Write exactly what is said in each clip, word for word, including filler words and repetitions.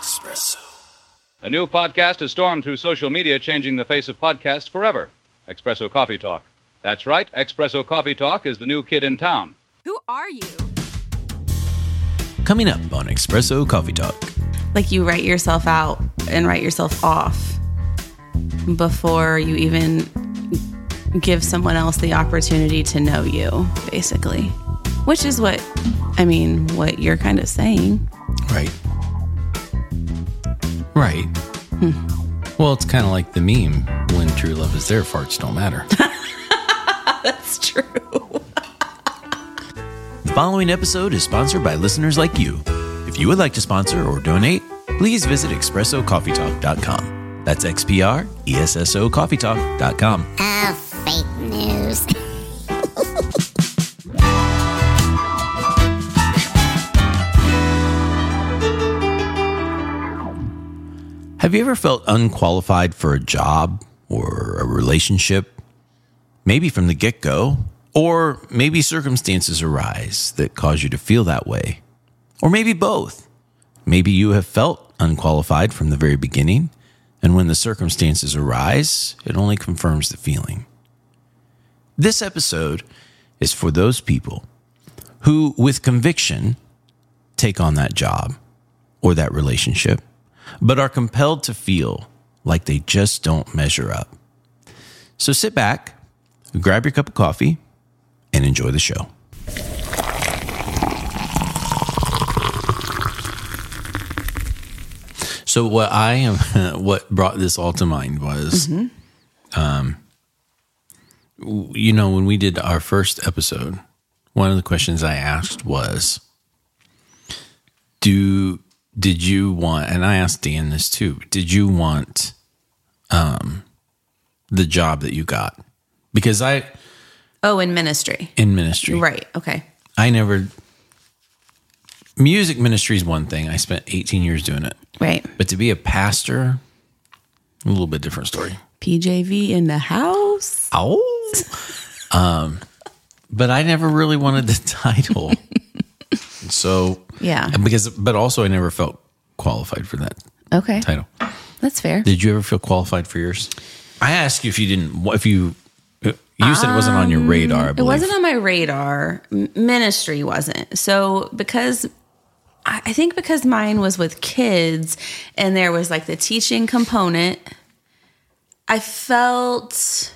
Espresso. A new podcast has stormed through social media, changing the face of podcasts forever. Espresso Coffee Talk. That's right, Espresso Coffee Talk is the new kid in town. Who are you? Coming up on Espresso Coffee Talk. Like you write yourself out and write yourself off before you even give someone else the opportunity to know you, basically. Which is what, I mean, what you're kind of saying. Right. Right. Hmm. Well, it's kind of like the meme, when true love is there, farts don't matter. That's true. The following episode is sponsored by listeners like you. If you would like to sponsor or donate, please visit Espresso Coffee Talk dot com. That's X P R E S S O Coffee Talk dot com. Oh, fake news. Have you ever felt unqualified for a job or a relationship? Maybe from the get-go, or maybe circumstances arise that cause you to feel that way. Or maybe both. Maybe you have felt unqualified from the very beginning, and when the circumstances arise, it only confirms the feeling. This episode is for those people who, with conviction, take on that job or that relationship, but are compelled to feel like they just don't measure up. So sit back, grab your cup of coffee, and enjoy the show. So what I am, what brought this all to mind was, mm-hmm. um, you know, when we did our first episode, one of the questions I asked was, do did you want, and I asked Dan this too, did you want um, the job that you got? Because I... Oh, in ministry. In ministry. Right, okay. I never... Music ministry is one thing. I spent eighteen years doing it. Right. But to be a pastor, a little bit different story. P J V in the house. Oh. um, but I never really wanted the title. So... Yeah. Because, but also I never felt qualified for that okay. title. That's fair. Did you ever feel qualified for yours? I asked you if you didn't, if you, you said it wasn't on your radar, I believe. It wasn't on my radar. Ministry wasn't. So because, I think because mine was with kids and there was like the teaching component, I felt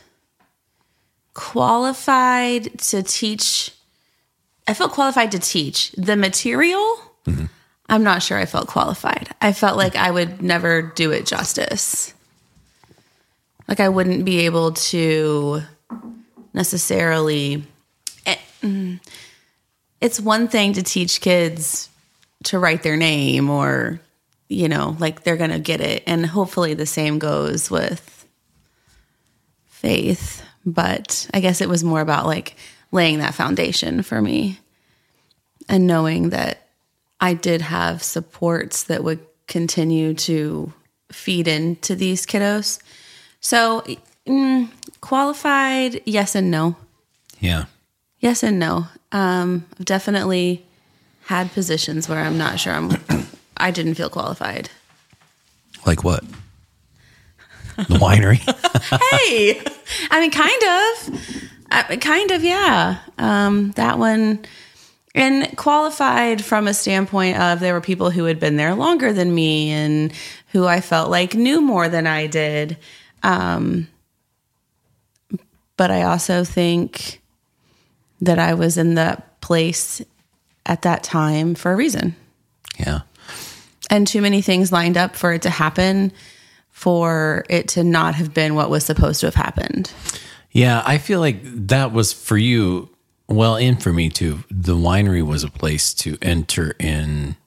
qualified to teach. I felt qualified to teach the material. Mm-hmm. I'm not sure I felt qualified. I felt like I would never do it justice. Like I wouldn't be able to necessarily. It's one thing to teach kids to write their name or, you know, like they're going to get it. And hopefully the same goes with faith. But I guess it was more about like laying that foundation for me and knowing that I did have supports that would continue to feed into these kiddos. So mm, qualified, yes and no. Yeah. Yes and no. Um, I've definitely had positions where I'm not sure I'm, I didn't feel qualified. Like what? The winery? Hey, I mean, kind of. I, kind of, yeah. Um, that one, and qualified from a standpoint of there were people who had been there longer than me and who I felt like knew more than I did. Um, but I also think that I was in that place at that time for a reason. Yeah. And too many things lined up for it to happen, for it to not have been what was supposed to have happened. Yeah, I feel like that was for you, well, and for me too. The winery was a place to enter in.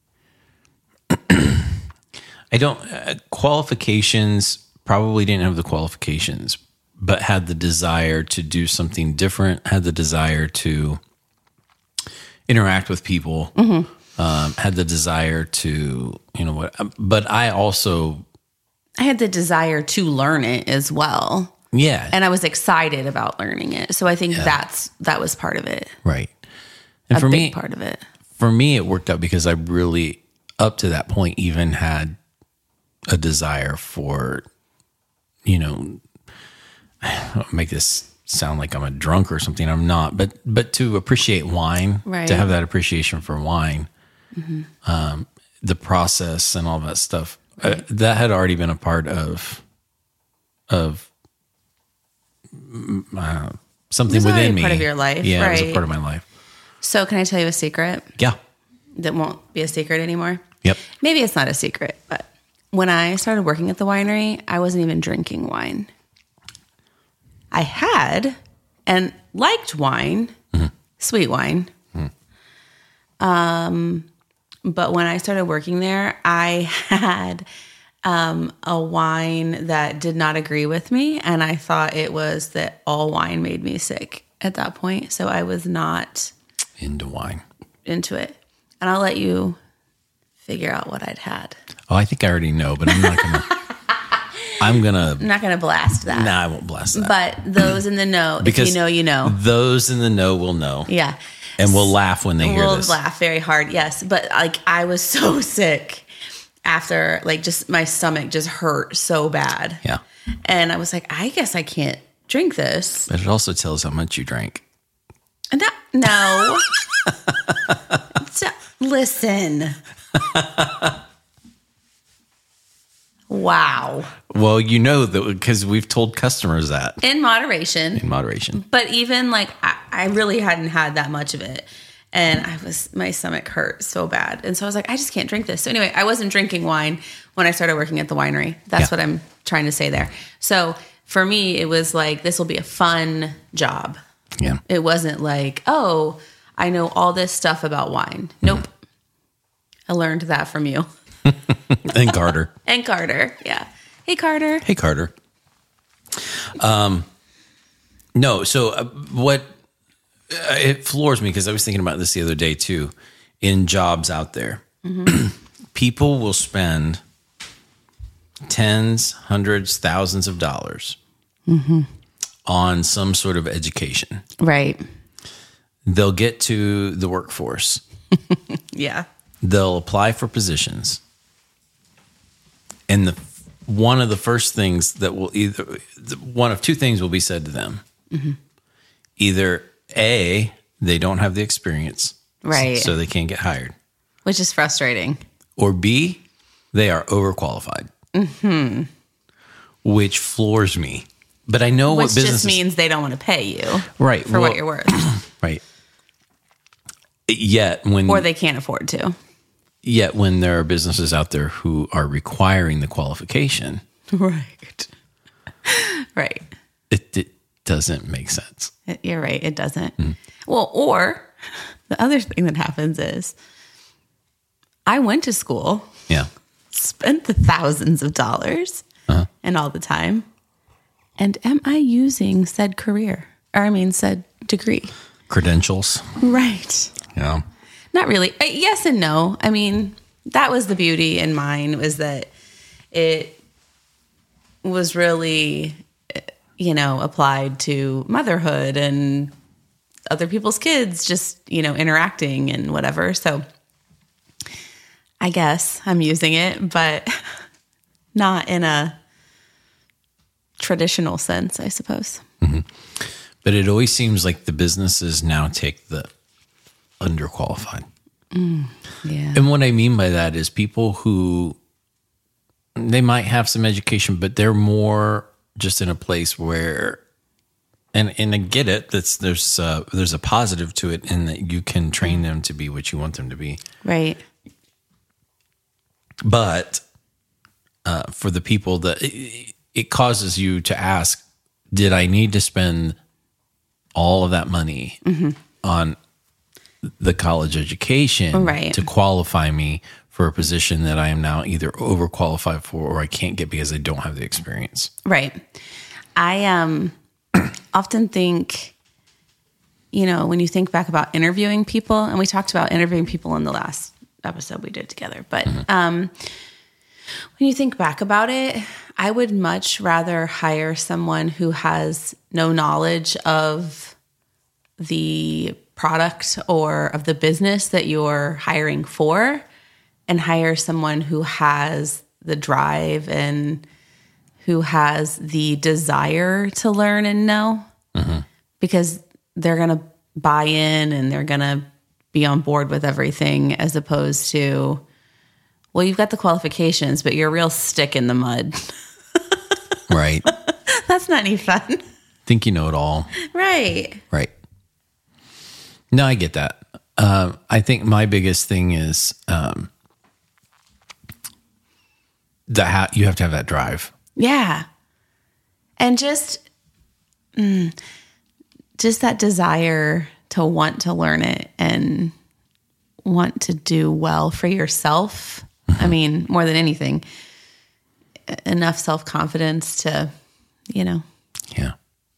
I don't, uh, qualifications, probably didn't have the qualifications, but had the desire to do something different, had the desire to interact with people, mm-hmm. um, had the desire to, you know what, but I also. I had the desire to learn it as well. Yeah. And I was excited about learning it. So I think yeah. that's, that was part of it. Right. And a for big me, part of it. For me, it worked out because I really, up to that point even had a desire for, you know, I'll make this sound like I'm a drunk or something. I'm not, but but to appreciate wine, Right. to have that appreciation for wine, mm-hmm. um, the process and all that stuff, right. uh, that had already been a part of of uh, something It was within already me. part of your life, yeah, it was right. a part of my life. So can I tell you a secret Yeah. that won't be a secret anymore? Yep. Maybe it's not a secret, but when I started working at the winery, I wasn't even drinking wine. I had and liked wine, mm-hmm. sweet wine. Mm-hmm. Um, but when I started working there, I had um, a wine that did not agree with me. And I thought it was that all wine made me sick at that point. So I was not into wine, into it. And I'll let you figure out what I'd had. Oh, I think I already know, but I'm not going to. I'm going to. I'm not going to blast that. No, nah, I won't blast that. But those in the know, because if you know, you know. Those in the know will know. Yeah. And we'll laugh when they hear we'll this. We'll laugh very hard, yes. But like I was so sick after, like just my stomach just hurt so bad. Yeah. And I was like, I guess I can't drink this. But it also tells how much you drank. No. no. So, listen. Wow. Well, you know that because we've told customers that. In moderation. In moderation. But even like, I, I really hadn't had that much of it. And I was, my stomach hurt so bad. And so I was like, I just can't drink this. So anyway, I wasn't drinking wine when I started working at the winery. That's Yeah. what I'm trying to say there. So for me, it was like, this will be a fun job. Yeah. It wasn't like, oh, I know all this stuff about wine. Nope. Mm-hmm. I learned that from you. And Carter. And Carter. Yeah. Hey, Carter. Hey, Carter. Um, no, so uh, what, uh, it floors me because I was thinking about this the other day too, in jobs out there. Mm-hmm. People will spend tens, hundreds, thousands of dollars mm-hmm. on some sort of education. Right. They'll get to the workforce. Yeah. They'll apply for positions. And the one of the first things that will either, one of two things will be said to them. Mm-hmm. Either A, they don't have the experience. Right. So they can't get hired. Which is frustrating. Or B, they are overqualified. Mm-hmm. Which floors me. But I know Which what business just means they don't want to pay you. Right. For well, what you're worth. Right. Yet when... Or they can't afford to. Yet when there are businesses out there who are requiring the qualification. Right. Right. It, it doesn't make sense. It, you're right. It doesn't. Mm. Well, or the other thing that happens is I went to school. Yeah. Spent the thousands of dollars uh-huh. and all the time. And am I using said career? Or I mean, said degree? Credentials. Right. Yeah. Not really. Uh, yes and no. I mean, that was the beauty in mine was that it was really, you know, applied to motherhood and other people's kids, just, you know, interacting and whatever. So I guess I'm using it, but not in a traditional sense, I suppose. Mm-hmm. But it always seems like the businesses now take the underqualified. Mm, yeah. And what I mean by that is people who, they might have some education, but they're more just in a place where, and and I get it, that's there's uh, there's a positive to it in that you can train them to be what you want them to be. Right. But uh, for the people that, it, it causes you to ask, did I need to spend all of that money mm-hmm. on the college education right. to qualify me for a position that I am now either overqualified for or I can't get because I don't have the experience. Right. I um often think, you know, when you think back about interviewing people, and we talked about interviewing people in the last episode we did together, but mm-hmm. um, when you think back about it, I would much rather hire someone who has no knowledge of the product or of the business that you're hiring for and hire someone who has the drive and who has the desire to learn and know, mm-hmm. because they're going to buy in and they're going to be on board with everything, as opposed to, well, you've got the qualifications, but you're a real stick in the mud. Right. That's not any fun. Think you know it all. Right. Right. No, I get that. Uh, I think my biggest thing is um, the ha- you have to have that drive. Yeah. And just, mm, just that desire to want to learn it and want to do well for yourself. Mm-hmm. I mean, more than anything, enough self-confidence to, you know. Yeah.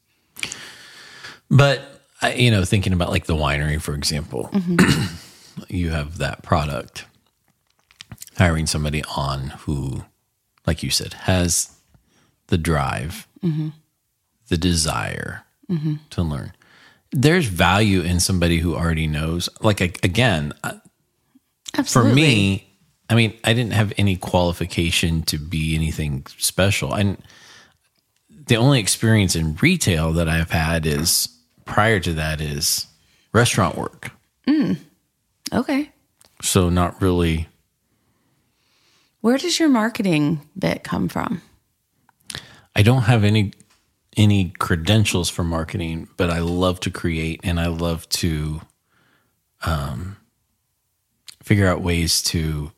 But, I- you know, thinking about like the winery, for example, mm-hmm. you have that product, hiring somebody on who, like you said, has the drive, mm-hmm. the desire mm-hmm. to learn. There's value in somebody who already knows. Like, again, Absolutely. For me, I mean, I didn't have any qualification to be anything special. And the only experience in retail that I've had is, prior to that, is restaurant work. Mm. Okay. So not really. Where does your marketing bit come from? I don't have any any credentials for marketing, but I love to create and I love to um, figure out ways to,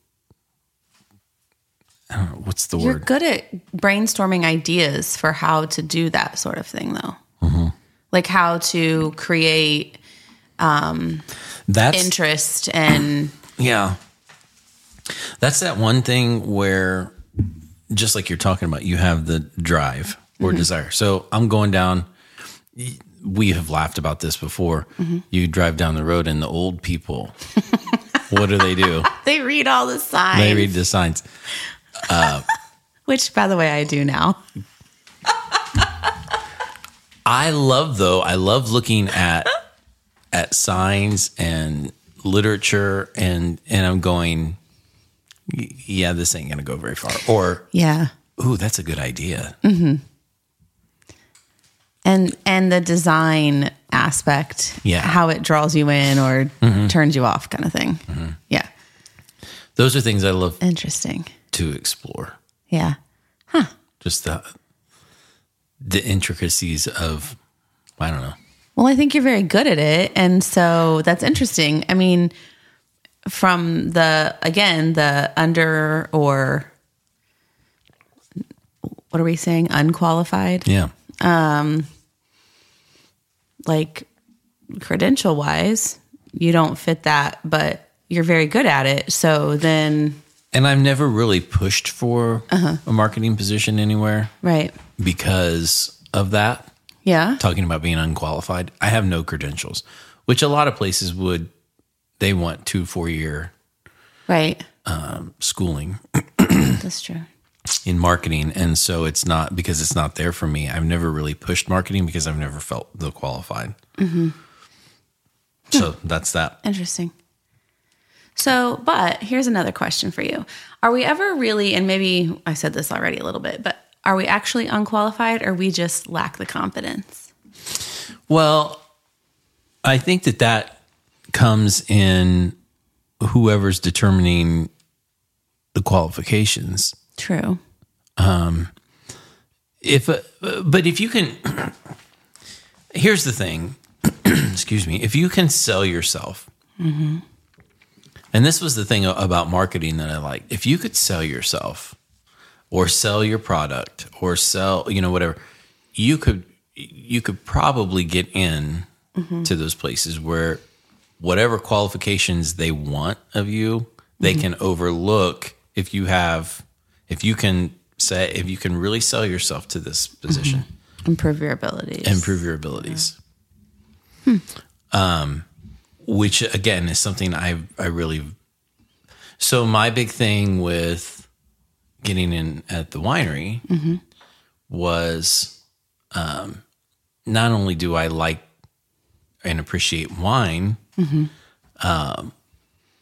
I don't know, what's the You're word? good at brainstorming ideas for how to do that sort of thing, though. Mm-hmm. Like how to create um, That's, interest and... Yeah. That's that one thing where, just like you're talking about, you have the drive or mm-hmm. desire. So I'm going down, we have laughed about this before. Mm-hmm. You drive down the road and the old people, what do they do? They read all the signs. They read the signs. Uh, Which, by the way, I do now. I love, though, I love looking at at signs and literature, and and I'm going, yeah, this ain't gonna go very far. Or yeah, ooh, that's a good idea. Mm-hmm. And and the design aspect, yeah, how it draws you in or mm-hmm. turns you off, kind of thing. Mm-hmm. Yeah, those are things I love. Interesting to explore. Yeah, huh? Just the the intricacies of, I don't know. Well, I think you're very good at it. And so that's interesting. I mean, from the, again, the under or what are we saying? Unqualified? Yeah. Um, like credential wise, you don't fit that, but you're very good at it. So then. And I've never really pushed for uh-huh. a marketing position anywhere. Right. Because of that. Yeah. Talking about being unqualified. I have no credentials, which a lot of places would, they want two, four year right um, schooling. That's true. In marketing. And so it's not, because it's not there for me. I've never really pushed marketing because I've never felt the qualified. Mm-hmm. So hmm. that's that. Interesting. So, but here's another question for you. Are we ever really, and maybe I said this already a little bit, but are we actually unqualified or we just lack the confidence? Well, I think that that comes in whoever's determining the qualifications. True. Um, if, uh, but if you can, here's the thing, excuse me, if you can sell yourself, mm-hmm. and this was the thing about marketing that I like, if you could sell yourself, or sell your product, or sell, you know, whatever, you could you could probably get in mm-hmm. to those places where whatever qualifications they want of you, they mm-hmm. can overlook if you have, if you can say, if you can really sell yourself to this position. Mm-hmm. Improve your abilities. Improve your abilities. Yeah. Hmm. Um, which, again, is something I I really, so my big thing with getting in at the winery mm-hmm. was um, not only do I like and appreciate wine, mm-hmm. um,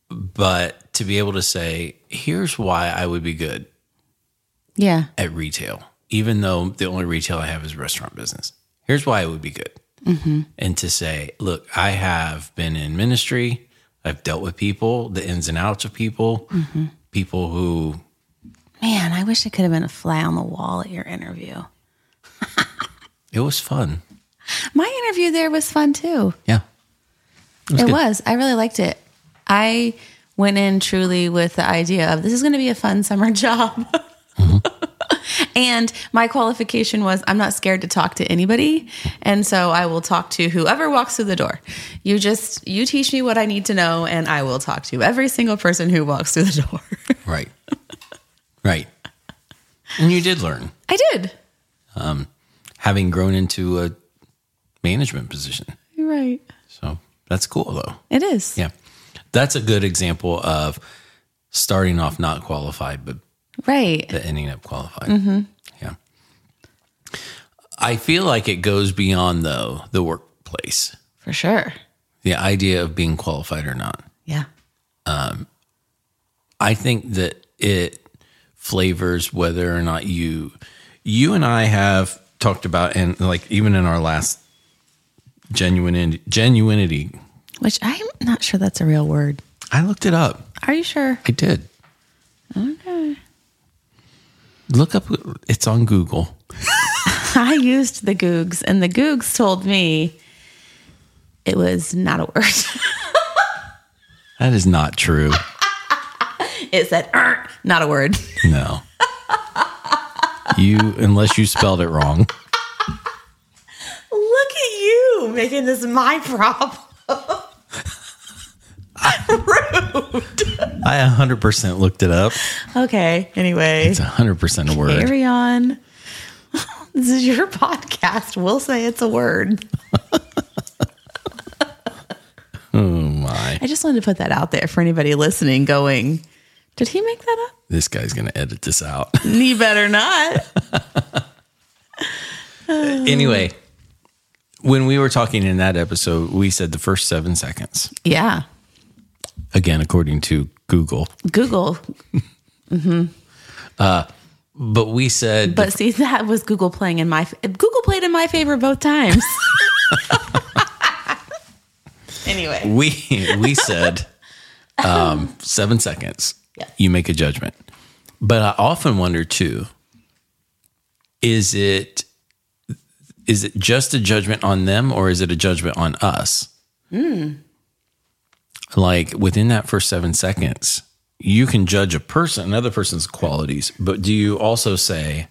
but to be able to say, here's why I would be good Yeah. at retail, even though the only retail I have is restaurant business. Here's why I would be good. Mm-hmm. And to say, look, I have been in ministry. I've dealt with people, the ins and outs of people, mm-hmm. people who... Man, I wish I could have been a fly on the wall at your interview. It was fun. My interview there was fun too. Yeah. It was. It was. I really liked it. I went in truly with the idea of this is going to be a fun summer job. Mm-hmm. And my qualification was I'm not scared to talk to anybody. And so I will talk to whoever walks through the door. You just, you teach me what I need to know and I will talk to every single person who walks through the door. Right. Right. And you did learn. I did. Um, having grown into a management position. You're right. So that's cool though. It is. Yeah. That's a good example of starting off not qualified, but right. the ending up qualified. Mm-hmm. Yeah. I feel like it goes beyond though the workplace. For sure. The idea of being qualified or not. Yeah. Um, I think that it flavors whether or not you, you and I have talked about, and like even in our last genuine genuinity, which I'm not sure that's a real word. I looked it up. Are you sure? I did. Okay. Look up. It's on Google. I used the Googs, and the Googs told me it was not a word. That is not true. It said, er, not a word. No. You, unless you spelled it wrong. Look at you making this my problem. Rude. I one hundred percent looked it up. Okay. Anyway. It's one hundred percent a word. Carry on. This is your podcast. We'll say it's a word. Oh, my. I just wanted to put that out there for anybody listening going, did he make that up? This guy's going to edit this out. You better not. Anyway, when we were talking in that episode, we said the first seven seconds. Yeah. Again, according to Google. Google. Mm-hmm. Uh, but we said... But see, that was Google playing in my... Google played in my favor both times. Anyway. We, we said um, seven seconds. Yeah. You make a judgment. But I often wonder, too, is it... Is it just a judgment on them or is it a judgment on us? Mm. Like within that first seven seconds, you can judge a person, another person's qualities, but do you also say,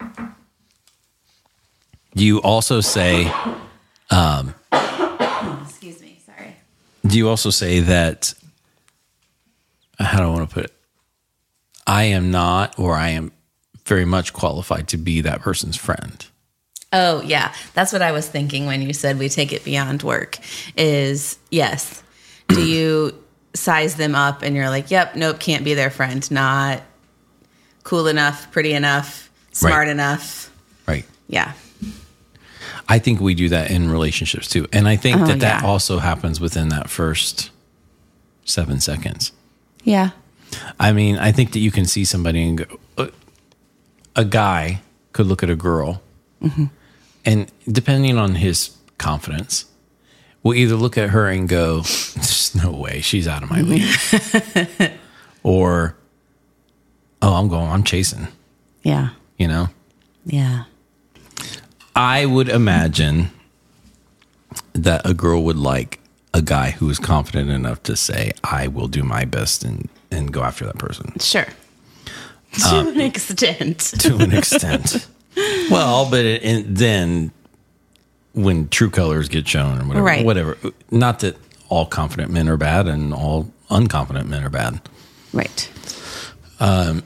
do you also say, um, excuse me, sorry. Do you also say that, how do I want to put it? I am not, or I am very much qualified to be that person's friend. Oh, yeah. That's what I was thinking when you said we take it beyond work is, yes. Do you size them up and you're like, yep, nope, can't be their friend. Not cool enough, pretty enough, smart right. enough. Right. Yeah. I think we do that in relationships too. And I think oh, that that yeah. also happens within that first seven seconds. Yeah. I mean, I think that you can see somebody and go, a guy could look at a girl. Mm-hmm. And depending on his confidence, will either look at her and go, there's no way, she's out of my league. Or, oh, I'm going, I'm chasing. Yeah. You know? Yeah. I would imagine that a girl would like a guy who is confident enough to say, I will do my best and, and go after that person. Sure. To um, an extent. To an extent. Well, but it, and then when true colors get shown or whatever, right. whatever, not that all confident men are bad and all unconfident men are bad. Right. Um,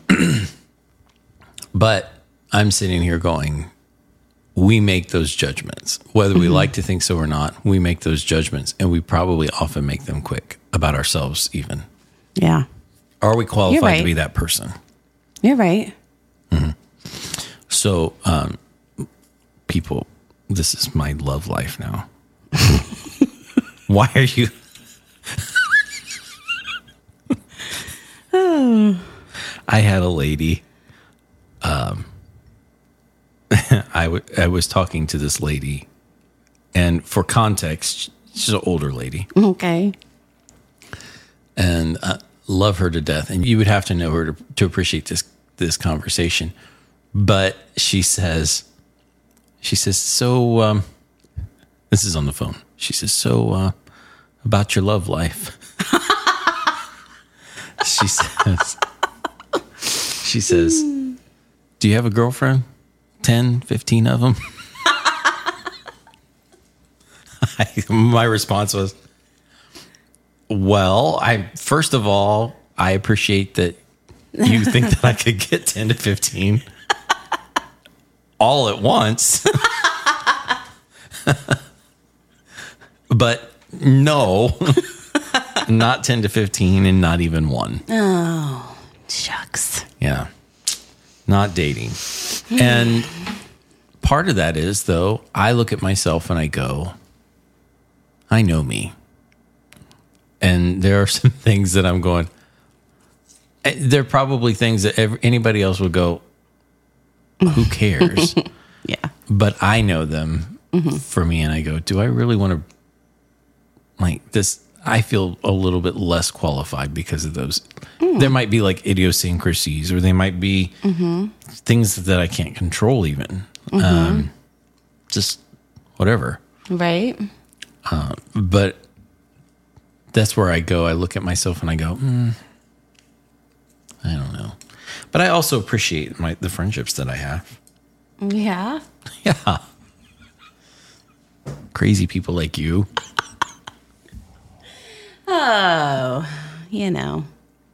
but I'm sitting here going, we make those judgments, whether we mm-hmm. like to think so or not, we make those judgments and we probably often make them quick about ourselves even. Yeah. Are we qualified right. to be that person? You're right. Mm-hmm. So, um, people, this is my love life now. Why are you? I had a lady. Um, I, w- I was talking to this lady, and for context, she's an older lady. Okay. And I love her to death. And you would have to know her to, to appreciate this this conversation. But she says, she says, so, um, this is on the phone. She says, so uh, about your love life. She says, she says, do you have a girlfriend? ten, fifteen of them? I, my response was, well, I first of all, I appreciate that you think that I could get ten to fifteen all at once. But no, not ten to fifteen and not even one. Oh, shucks. Yeah. Not dating. And part of that is, though, I look at myself and I go, I know me. And there are some things that I'm going, there are probably things that every, anybody else would go, who cares? Yeah. But I know them mm-hmm. for me. And I go, do I really want to, like this? I feel a little bit less qualified because of those. Mm. There might be like idiosyncrasies, or they might be mm-hmm. things that I can't control even. Mm-hmm. Um, just whatever. Right. Uh, but that's where I go. I look at myself and I go, mm, I don't know. But I also appreciate my the friendships that I have. Yeah. Yeah. Crazy people like you. Oh, you know.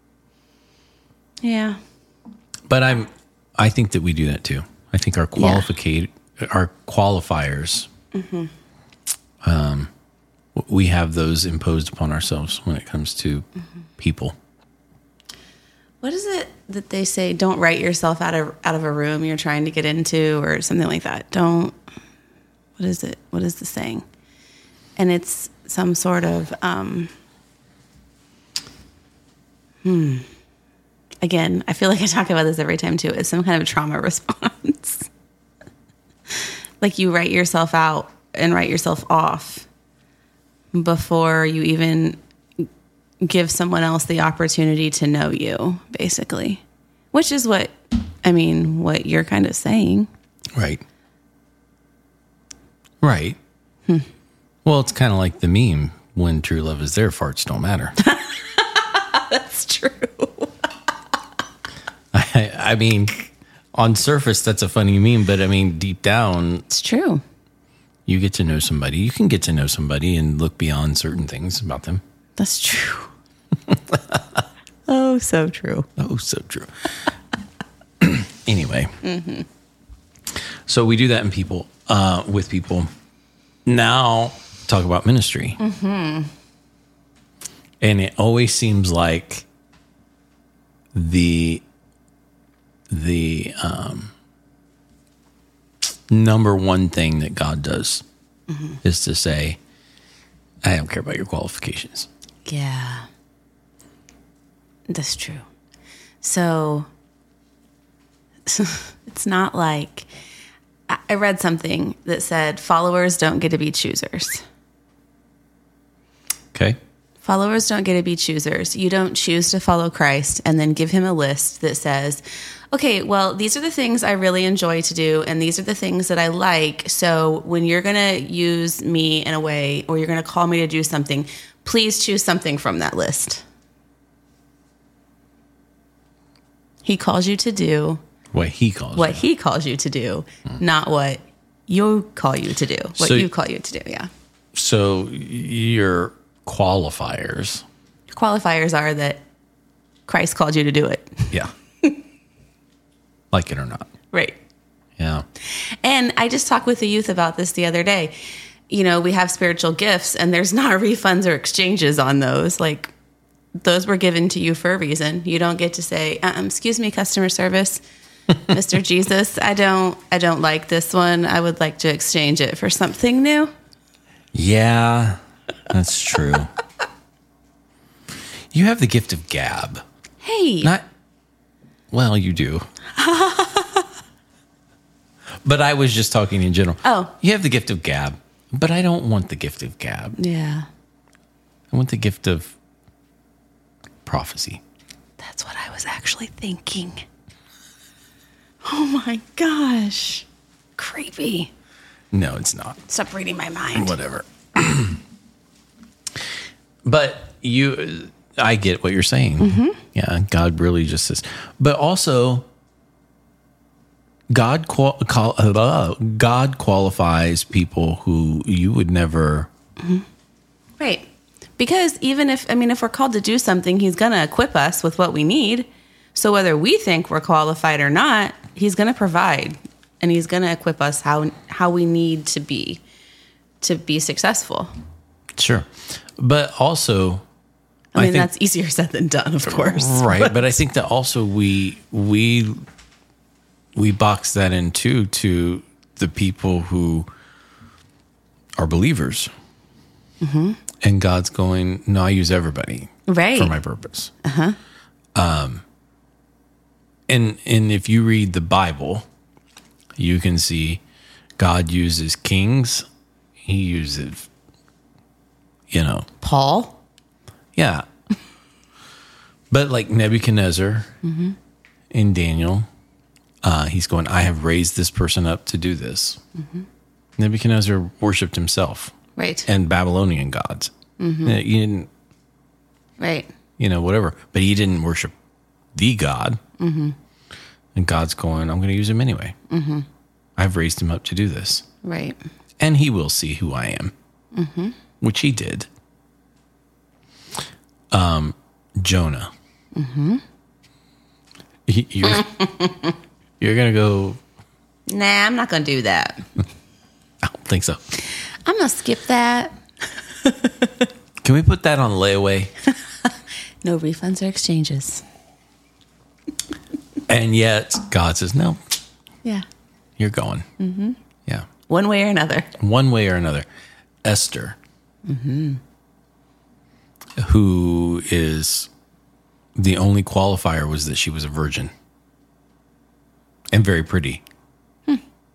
Yeah. But I'm I think that we do that too. I think our qualificate yeah. our qualifiers mm-hmm. um we have those imposed upon ourselves when it comes to mm-hmm. people. What is it that they say, don't write yourself out of out of a room you're trying to get into, or something like that? Don't what is it? What is the saying? And it's some sort of um Hmm. Again, I feel like I talk about this every time too. It's some kind of trauma response. Like you write yourself out and write yourself off before you even give someone else the opportunity to know you, basically. Which is what, I mean, what you're kind of saying. Right. Right. Hmm. Well, it's kind of like the meme, when true love is there, farts don't matter. That's true. I, I mean, on surface, that's a funny meme, but I mean, deep down, it's true. You get to know somebody. You can get to know somebody and look beyond certain things about them. That's true. Oh, so true. Oh, so true. Anyway, mm-hmm. So we do that in people, uh, with people. Now, talk about ministry. Mm-hmm. And it always seems like the the um, number one thing that God does mm-hmm. is to say, I don't care about your qualifications. Yeah. That's true. So it's not like, I read something that said followers don't get to be choosers. Okay. Followers don't get to be choosers. You don't choose to follow Christ and then give him a list that says, okay, well, these are the things I really enjoy to do, and these are the things that I like. So when you're going to use me in a way, or you're going to call me to do something, please choose something from that list. He calls you to do what he calls what you. he calls you to do, hmm. not what you call you to do. What so, you call you to do, yeah. So your qualifiers. Qualifiers are that Christ called you to do it. Yeah. Like it or not. Right. Yeah. And I just talked with the youth about this the other day. You know, we have spiritual gifts and there's not refunds or exchanges on those. Like, those were given to you for a reason. You don't get to say, um, excuse me, customer service, Mister Jesus, I don't, I don't like this one. I would like to exchange it for something new. Yeah, that's true. You have the gift of gab. Hey. Not Well, you do. But I was just talking in general. Oh. You have the gift of gab, but I don't want the gift of gab. Yeah. I want the gift of prophecy. That's what I was actually thinking. Oh my gosh. Creepy. No, it's not. Stop reading my mind. Whatever. But you, I get what you're saying. Mm-hmm. Yeah, God really just says. But also, God qual- call, uh, God qualifies people who you would never. Mm-hmm. Right. Because even if, I mean, if we're called to do something, he's going to equip us with what we need. So whether we think we're qualified or not, he's going to provide. And he's going to equip us how how we need to be to be successful. Sure. But also, I mean, I think, that's easier said than done, of course. Right. But I think that also we we we box that in too to the people who are believers. Mm-hmm. And God's going, no, I use everybody right. for my purpose. Uh-huh. Um, and and if you read the Bible, you can see God uses kings. He uses, you know. Paul? Yeah. But like Nebuchadnezzar mm-hmm. in Daniel, uh, he's going, I have raised this person up to do this. Mm-hmm. Nebuchadnezzar worshipped himself. Right. And Babylonian gods. Mm-hmm. He didn't, right. you know, whatever. But he didn't worship the God. Mm-hmm. And God's going, I'm going to use him anyway. Mm-hmm. I've raised him up to do this. Right. And he will see who I am, mm-hmm. which he did. Um, Jonah. Mm-hmm. He, you're you're going to go. Nah, I'm not going to do that. I don't think so. I'm going to skip that. Can we put that on layaway? No refunds or exchanges. And yet God says, no. Yeah. You're going. Mm-hmm. Yeah. One way or another. One way or another. Esther, mm-hmm. who is the only qualifier was that she was a virgin and very pretty. Hmm.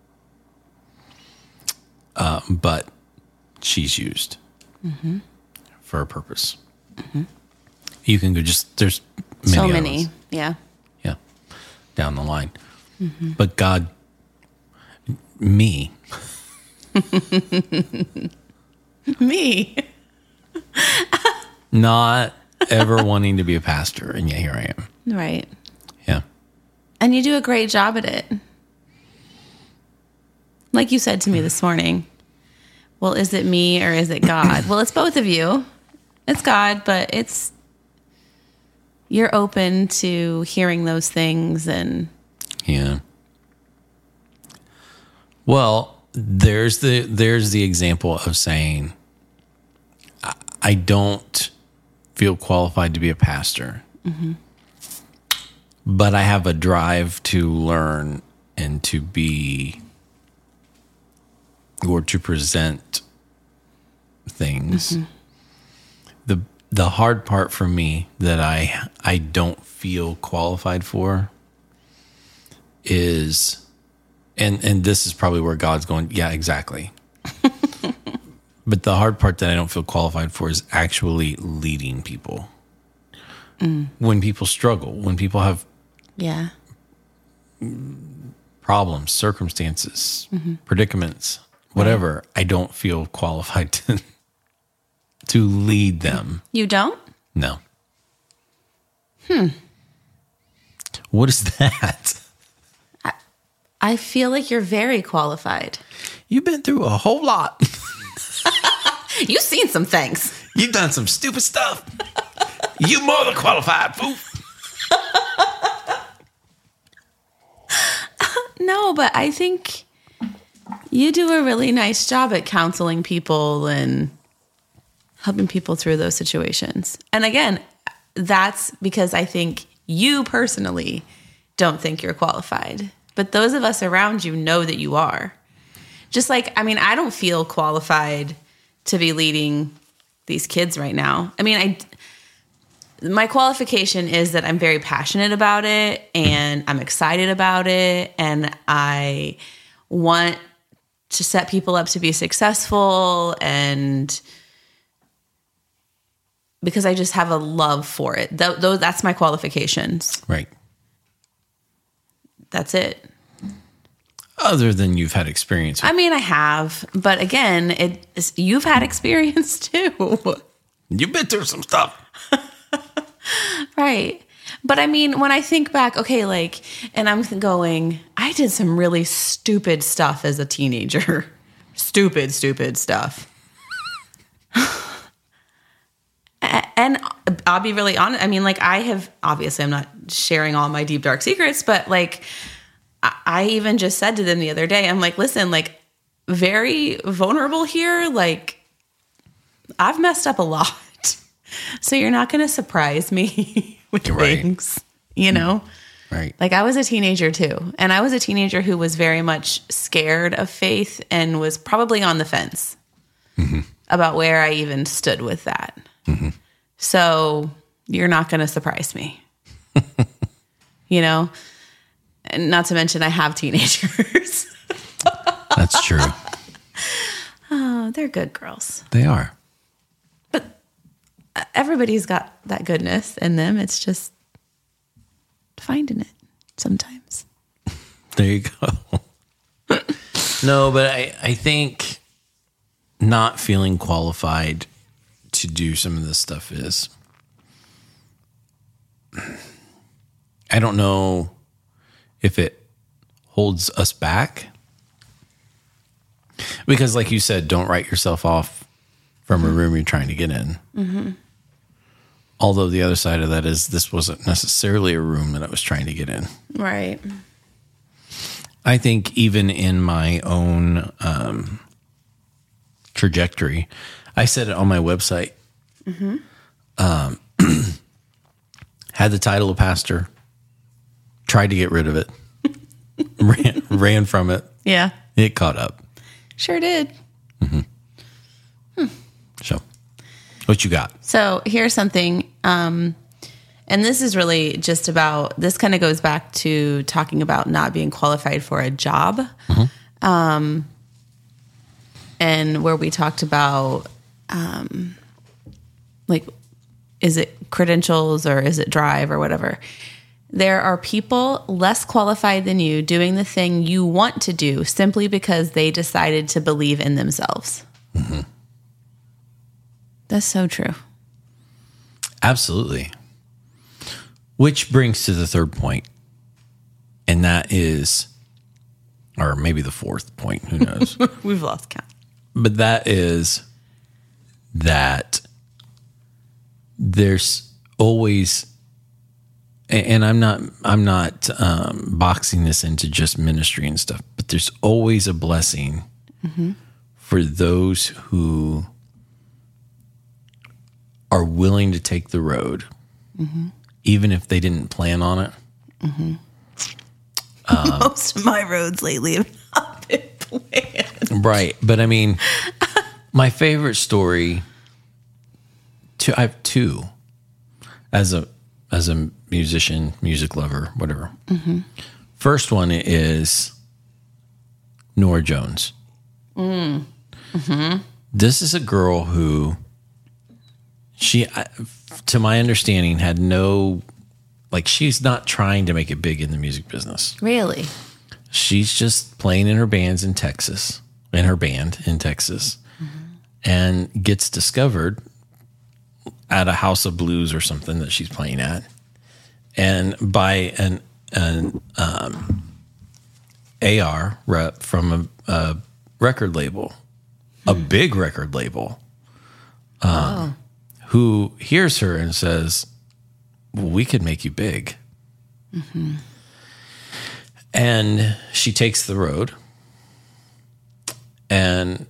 Uh, but she's used mm-hmm. for a purpose. Mm-hmm. You can go just, there's many so others. many. Yeah. Yeah. Down the line. Mm-hmm. But God, me. Me. Not ever wanting to be a pastor, and yet here I am. Right. Yeah. And you do a great job at it. Like you said to me this morning, well, is it me or is it God? Well, it's both of you. It's God, but it's, you're open to hearing those things and. Yeah. Well, there's the there's the example of saying, I, I don't feel qualified to be a pastor, mm-hmm. but I have a drive to learn and to be or to present things. Mm-hmm. The the hard part for me that I I don't feel qualified for is. And and this is probably where God's going, yeah, exactly. But the hard part that I don't feel qualified for is actually leading people. Mm. When people struggle, when people have yeah problems, circumstances, mm-hmm. predicaments, whatever, right. I don't feel qualified to, to lead them. You don't? No. Hmm. What is that? I feel like you're very qualified. You've been through a whole lot. You've seen some things. You've done some stupid stuff. You more than qualified, fool. No, but I think you do a really nice job at counseling people and helping people through those situations. And again, that's because I think you personally don't think you're qualified. But those of us around you know that you are. Just like, I mean, I don't feel qualified to be leading these kids right now. I mean, I my qualification is that I'm very passionate about it and I'm excited about it and I want to set people up to be successful, and because I just have a love for it. Th- th- that's my qualifications. Right. That's it. Other than you've had experience with. I mean, I have, but again, it is, you've had experience too. You've been through some stuff. Right. But I mean, when I think back, okay, like, and I'm going, I did some really stupid stuff as a teenager. stupid, stupid stuff. And I'll be really honest. I mean, like, I have, obviously, I'm not sharing all my deep, dark secrets, but like, I even just said to them the other day, I'm like, listen, like, very vulnerable here. Like, I've messed up a lot. So you're not going to surprise me with Right. things, you know? Right. Like, I was a teenager too. And I was a teenager who was very much scared of faith and was probably on the fence mm-hmm. about where I even stood with that. Mm-hmm. So you're not going to surprise me, you know? And not to mention I have teenagers. That's true. Oh, they're good girls. They are. But everybody's got that goodness in them. It's just finding it sometimes. There you go. No, but I, I think not feeling qualified to do some of this stuff is, I don't know if it holds us back. Because like you said, don't write yourself off from a room you're trying to get in. Mm-hmm. Although the other side of that is this wasn't necessarily a room that I was trying to get in. Right. I think even in my own um, trajectory, I said it on my website, mm-hmm. um, had the title of pastor, tried to get rid of it, ran, ran from it. Yeah. It caught up. Sure did. Mm-hmm. Hmm. So what you got? So here's something, um, and this is really just about, this kind of goes back to talking about not being qualified for a job. Mm-hmm. Um, and where we talked about, um, like, is it credentials or is it drive or whatever? There are people less qualified than you doing the thing you want to do simply because they decided to believe in themselves. Mm-hmm. That's so true. Absolutely. Which brings to the third point, and that is, or maybe the fourth point, who knows? We've lost count. But that is that there's always, and I'm not, I'm not um, boxing this into just ministry and stuff, but there's always a blessing mm-hmm. for those who are willing to take the road, mm-hmm. even if they didn't plan on it. Mm-hmm. Um, Most of my roads lately have not been planned. Right. But I mean, my favorite story, to, I have two as a, as a musician, music lover, whatever. Mm-hmm. First one is Norah Jones. Mm. Mm-hmm. This is a girl who, she, to my understanding, had no, like, she's not trying to make it big in the music business. Really? She's just playing in her bands in Texas, in her band in Texas, mm-hmm. and gets discovered at a House of Blues or something that she's playing at, and by an an um, A R rep from a, a record label, hmm. a big record label, um, oh. who hears her and says, well, "We could make you big." Mm-hmm. And she takes the road and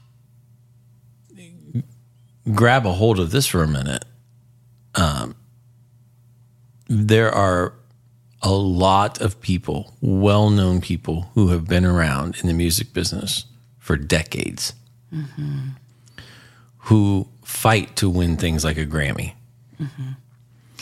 grab a hold of this for a minute. Um, there are a lot of people, well-known people, who have been around in the music business for decades, mm-hmm. who fight to win things like a Grammy. Mm-hmm.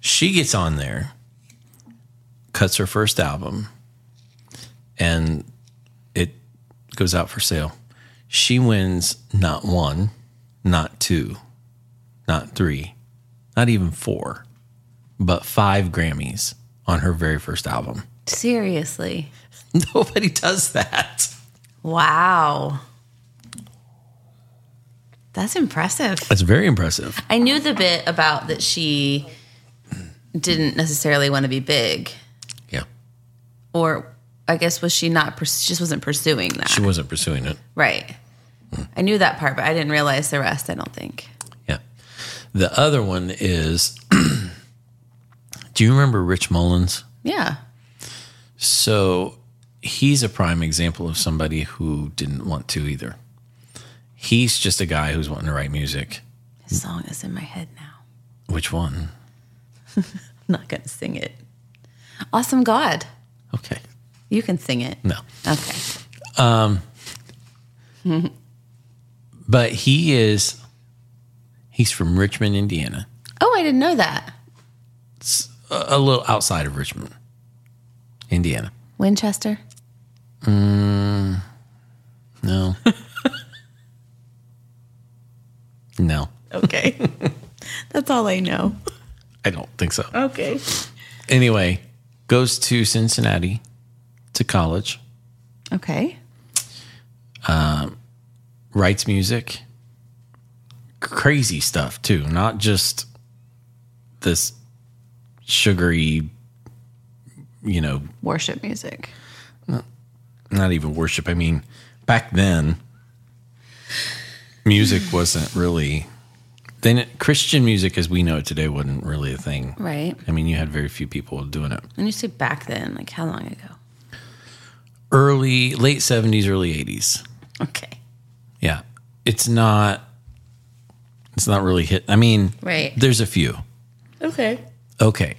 She gets on there, cuts her first album, and it goes out for sale. She wins not one, not two, not three, not even four, but five Grammys on her very first album. Seriously. Nobody does that. Wow. That's impressive. That's very impressive. I knew the bit about that she didn't necessarily want to be big. Yeah. Or I guess was she not, she just wasn't pursuing that. She wasn't pursuing it. Right. Mm. I knew that part, but I didn't realize the rest, I don't think. Yeah. The other one is, do you remember Rich Mullins? Yeah. So he's a prime example of somebody who didn't want to either. He's just a guy who's wanting to write music. His song is in my head now. Which one? I'm not going to sing it. Awesome God. Okay. You can sing it. No. Okay. Um, but he is, he's from Richmond, Indiana. Oh, I didn't know that. It's a, a little outside of Richmond, Indiana. Winchester? Mm, no. No. Okay. That's all I know. I don't think so. Okay. Anyway, goes to Cincinnati to college. Okay. Um, writes music. Crazy stuff, too. Not just this sugary, you know. Worship music. Not even worship. I mean, back then, music wasn't really... Then it, Christian music as we know it today wasn't really a thing. Right. I mean, you had very few people doing it. When you say back then, like how long ago? Early, late seventies, early eighties. Okay. Yeah. It's not, it's not really hit. I mean, right. There's a few. Okay. Okay.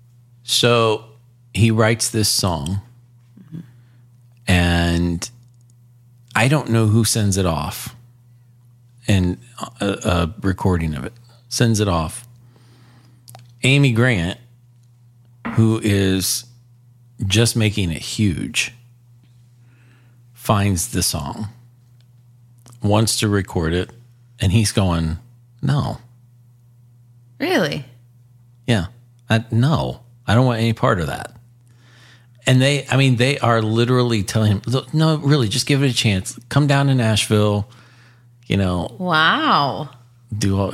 So he writes this song, mm-hmm. and I don't know who sends it off. And a, a recording of it sends it off. Amy Grant, who is just making it huge, finds the song, wants to record it, and he's going, no. Really? Yeah. I, no, I don't want any part of that. And they, I mean, they are literally telling him, look, no, really, just give it a chance. Come down to Nashville. You know, wow, do all,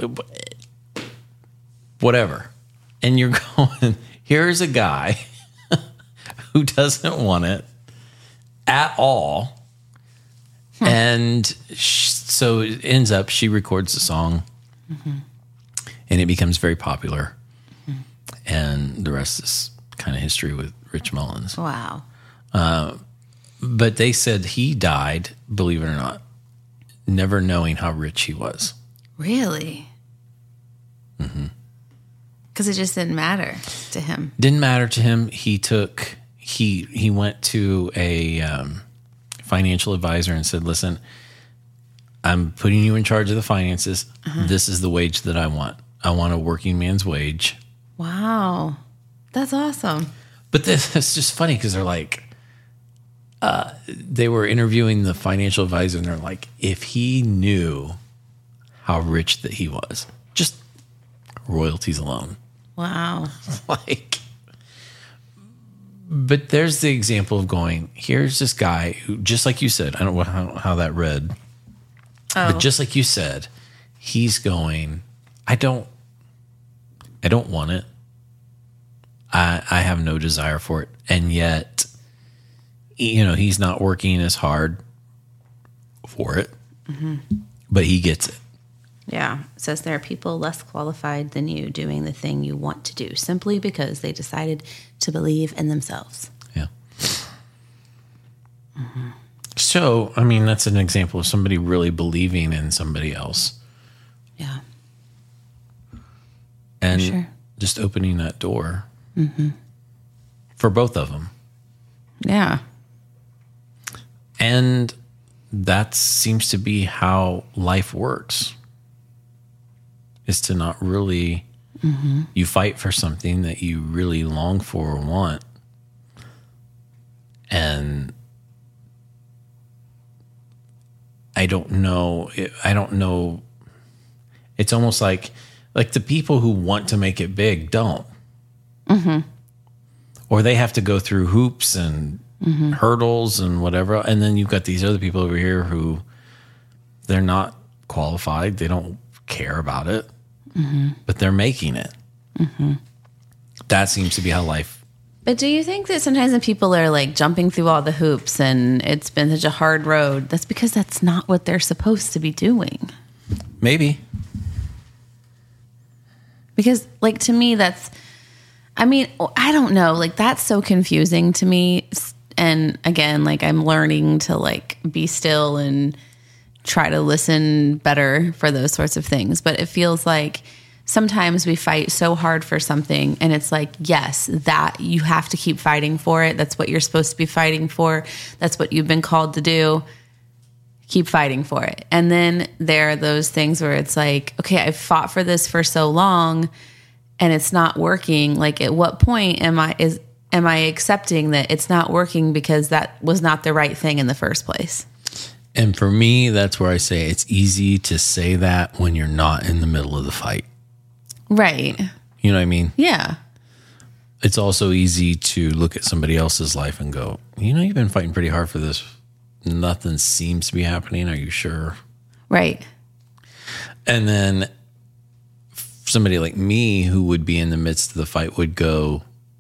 whatever. And you're going, here's a guy who doesn't want it at all. Hmm. And sh- so it ends up, she records the song, mm-hmm. and it becomes very popular. Mm-hmm. And the rest is kind of history with Rich Mullins. Wow. Uh, but they said he died, believe it or not, never knowing how rich he was. Really? Mm-hmm. Because it just didn't matter to him. Didn't matter to him. He took, he he went to a um, financial advisor and said, listen, I'm putting you in charge of the finances. Uh-huh. This is the wage that I want. I want a working man's wage. Wow. That's awesome. But this, it's just funny because they're like, Uh, they were interviewing the financial advisor, and they're like, if he knew how rich that he was, just royalties alone. Wow. Like, but there's the example of going, here's this guy who, just like you said, I don't know how, how that read, oh. but just like you said, he's going, I don't, I don't want it. I, I have no desire for it. And yet, you know, he's not working as hard for it, mm-hmm. but he gets it. Yeah. It says there are people less qualified than you doing the thing you want to do simply because they decided to believe in themselves. Yeah. Mm-hmm. So, I mean, that's an example of somebody really believing in somebody else. Yeah. And sure. just opening that door mm-hmm. for both of them. Yeah. And that seems to be how life works, is to not really Mm-hmm. You fight for something that you really long for or want. And I don't know. I don't know. It's almost like, like the people who want to make it big don't. Mm-hmm. Or they have to go through hoops and mm-hmm. hurdles and whatever. And then you've got these other people over here who they're not qualified. They don't care about it, mm-hmm. but they're making it. Mm-hmm. That seems to be how life. But do you think that sometimes when people are like jumping through all the hoops and it's been such a hard road, that's because that's not what they're supposed to be doing? Maybe. Because like to me, that's, I mean, I don't know, like that's so confusing to me. And again, like I'm learning to like be still and try to listen better for those sorts of things. But it feels like sometimes we fight so hard for something and it's like, yes, that you have to keep fighting for it. That's what you're supposed to be fighting for. That's what you've been called to do. Keep fighting for it. And then there are those things where it's like, okay, I've fought for this for so long and it's not working. Like at what point am I, is, am I accepting that it's not working because that was not the right thing in the first place? And for me, that's where I say it's easy to say that when you're not in the middle of the fight. Right. You know what I mean? Yeah. It's also easy to look at somebody else's life and go, you know, you've been fighting pretty hard for this. Nothing seems to be happening. Are you sure? Right. And then somebody like me who would be in the midst of the fight would go,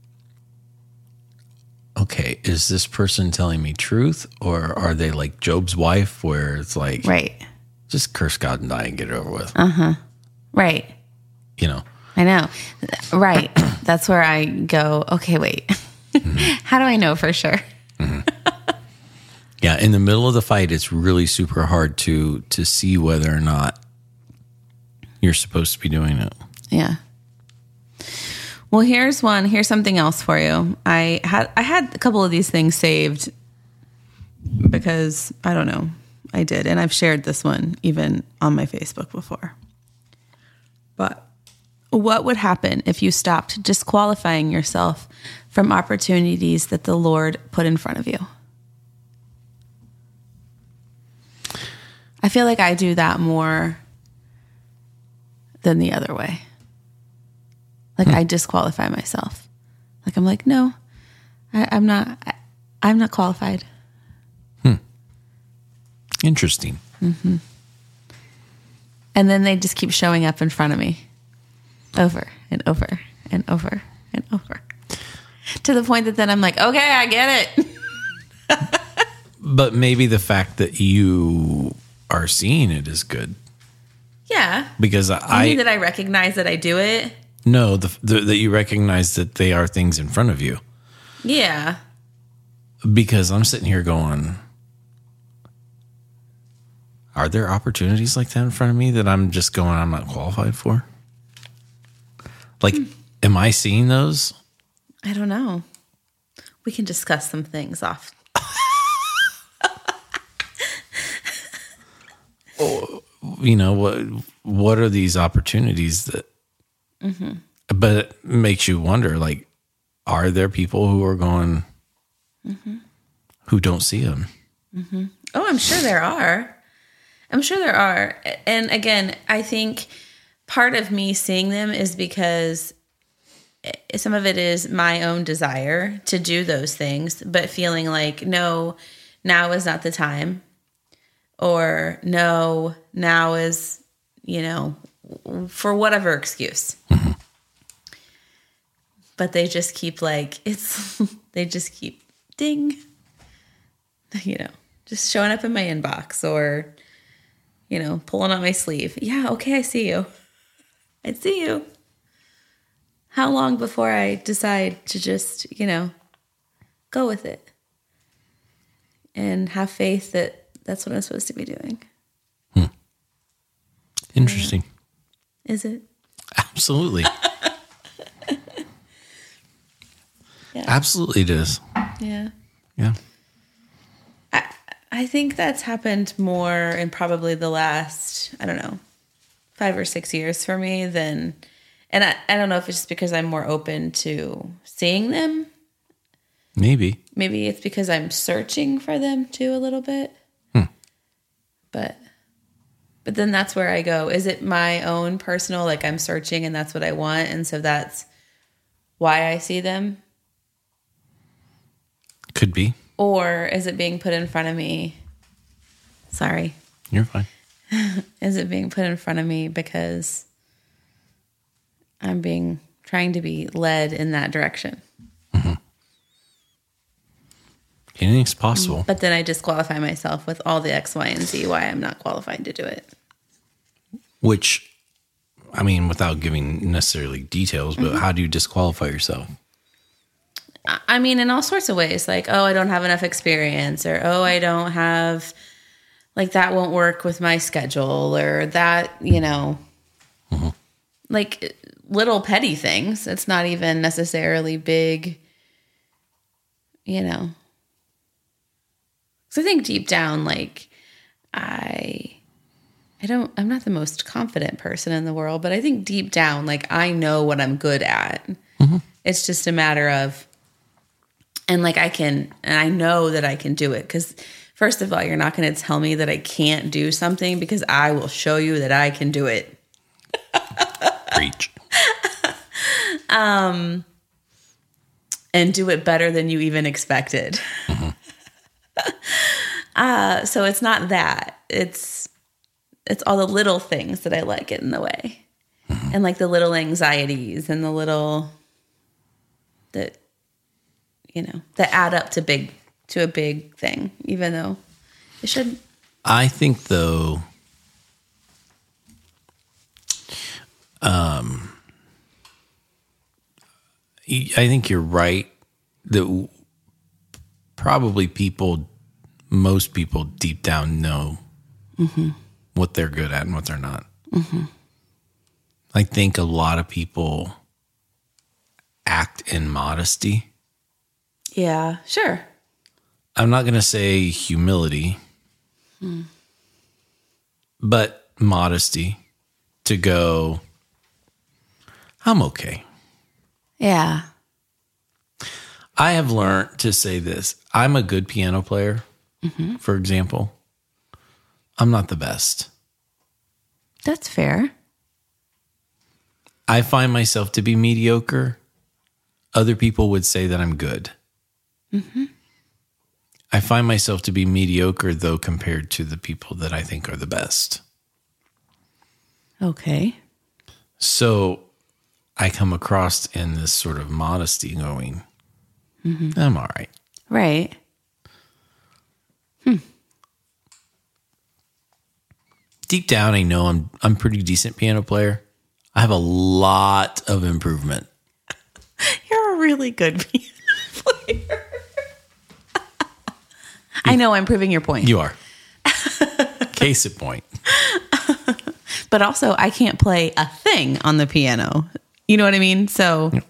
okay, is this person telling me truth? Or are they like Job's wife where it's like, right, just curse God and die and get it over with? Uh-huh. Right. You know. I know. Right. That's where I go, okay, wait. Mm-hmm. How do I know for sure? Mm-hmm. Yeah, in the middle of the fight, it's really super hard to to see whether or not you're supposed to be doing it. Yeah. Well, here's one. Here's something else for you. I had I had a couple of these things saved because I don't know. I did, and I've shared this one even on my Facebook before. But what would happen if you stopped disqualifying yourself from opportunities that the Lord put in front of you? I feel like I do that more than the other way. Like hmm. I disqualify myself. Like I'm like, no, I, I'm not. I, I'm not qualified. Hmm. Interesting. Mm-hmm. And then they just keep showing up in front of me, over and over and over and over, to the point that then I'm like, okay, I get it. But maybe the fact that you are seeing it is good. Yeah. Because I, I mean that I recognize that I do it. No, the, the, that you recognize that they are things in front of you. Yeah. Because I'm sitting here going, are there opportunities like that in front of me that I'm just going, I'm not qualified for? Like, hmm. am I seeing those? I don't know. We can discuss some things off. Oh, you know, what what are these opportunities that, mm-hmm. but it makes you wonder, like, are there people who are going, mm-hmm. who don't see them? Mm-hmm. Oh, I'm sure there are. I'm sure there are. And again, I think part of me seeing them is because some of it is my own desire to do those things, but feeling like, no, now is not the time. Or no, now is, you know, for whatever excuse. Mm-hmm. But they just keep like, it's, they just keep ding, you know, just showing up in my inbox or, you know, pulling on my sleeve. Yeah, okay, I see you. I see you. How long before I decide to just, you know, go with it and have faith that that's what I'm supposed to be doing. Hmm. Interesting. Uh, is it? Absolutely. Yeah. Absolutely it is. Yeah. Yeah. I I think that's happened more in probably the last, I don't know, five or six years for me than, And I, I don't know if it's just because I'm more open to seeing them. Maybe. Maybe it's because I'm searching for them too a little bit. Hmm. But but then that's where I go. Is it my own personal, like I'm searching and that's what I want, and so that's why I see them? Could be. Or is it being put in front of me? Sorry. You're fine. Is it being put in front of me because I'm being trying to be led in that direction? Mm-hmm. Anything's possible. But then I disqualify myself with all the X, Y, and Z why I'm not qualified to do it. Which, I mean, without giving necessarily details, but mm-hmm. how do you disqualify yourself? I mean, in all sorts of ways. Like, oh, I don't have enough experience, or oh, I don't have, like, that won't work with my schedule, or that, you know, mm-hmm. like little petty things. It's not even necessarily big, you know. So I think deep down, like, I, I don't, I'm not the most confident person in the world, but I think deep down, like, I know what I'm good at. Mm-hmm. It's just a matter of, and like, I can, and I know that I can do it. Because first of all, you're not going to tell me that I can't do something, because I will show you that I can do it. Preach. um, and do it better than you even expected. Mm-hmm. Uh, so it's not that. It's it's all the little things that I let get in the way. Mm-hmm. And like the little anxieties and the little that, you know, that add up to big to a big thing, even though it shouldn't. I think though um I think you're right that probably people most people deep down know mm-hmm. what they're good at and what they're not. Mm-hmm. I think a lot of people act in modesty. Yeah, sure. I'm not going to say humility, mm. but modesty to go, I'm okay. Yeah. I have learned to say this. I'm a good piano player. Mm-hmm. For example, I'm not the best. That's fair. I find myself to be mediocre. Other people would say that I'm good. Mm-hmm. I find myself to be mediocre, though, compared to the people that I think are the best. Okay. So I come across in this sort of modesty going, mm-hmm. I'm all right. Right. Hmm. Deep down, I know I'm I'm a pretty decent piano player. I have a lot of improvement. You're a really good piano player. I know I'm proving your point. You are. Case in point. But also, I can't play a thing on the piano. You know what I mean? So. Yep.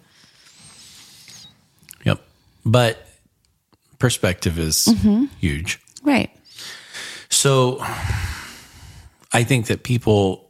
Yep. But perspective is mm-hmm. huge. Right. So I think that people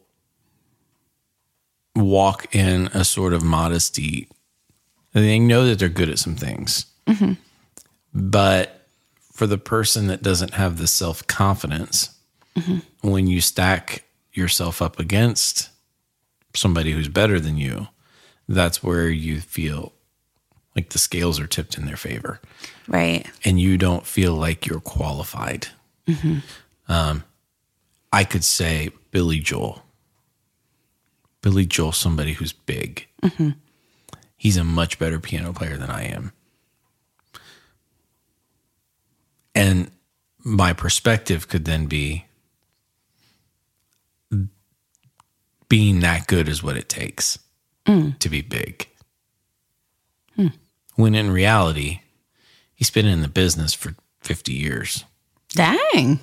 walk in a sort of modesty. They know that they're good at some things. Mm-hmm. But for the person that doesn't have the self-confidence, mm-hmm. when you stack yourself up against somebody who's better than you, that's where you feel like the scales are tipped in their favor. Right. And you don't feel like you're qualified. Mm-hmm. Um, I could say Billy Joel. Billy Joel, somebody who's big. Mm-hmm. He's a much better piano player than I am. And my perspective could then be being that good is what it takes mm. to be big. Mm. When in reality, he's been in the business for fifty years. Dang.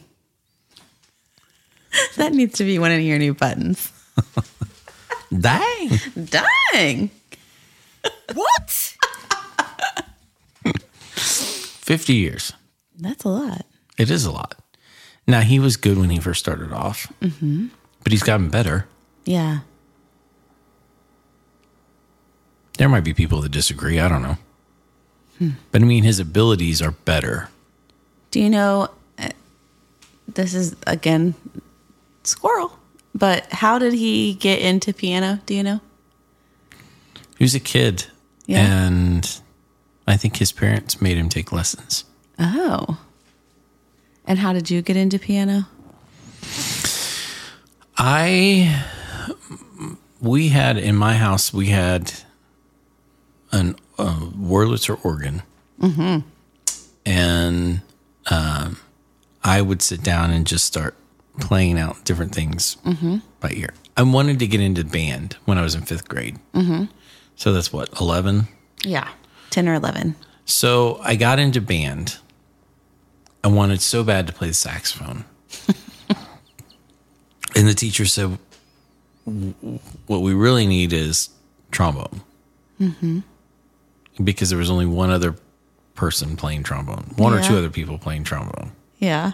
That needs to be one of your new buttons. Dang. Dang. What? fifty years. That's a lot. It is a lot. Now, he was good when he first started off, mm-hmm. but he's gotten better. Yeah. There might be people that disagree. I don't know. Hmm. But I mean, his abilities are better. Do you know, uh, this is, again, squirrel, but how did he get into piano? Do you know? He was a kid. Yeah. And I think his parents made him take lessons. Oh. And how did you get into piano? I, we had, in my house, we had an uh, Wurlitzer organ. Mm-hmm. And um, I would sit down and just start playing out different things mm-hmm. by ear. I wanted to get into band when I was in fifth grade. Mm-hmm. So that's what, eleven? Yeah, ten or eleven. So I got into band. I wanted so bad to play the saxophone. And the teacher said, what we really need is trombone. Mm-hmm. Because there was only one other person playing trombone. One yeah. or two other people playing trombone. Yeah.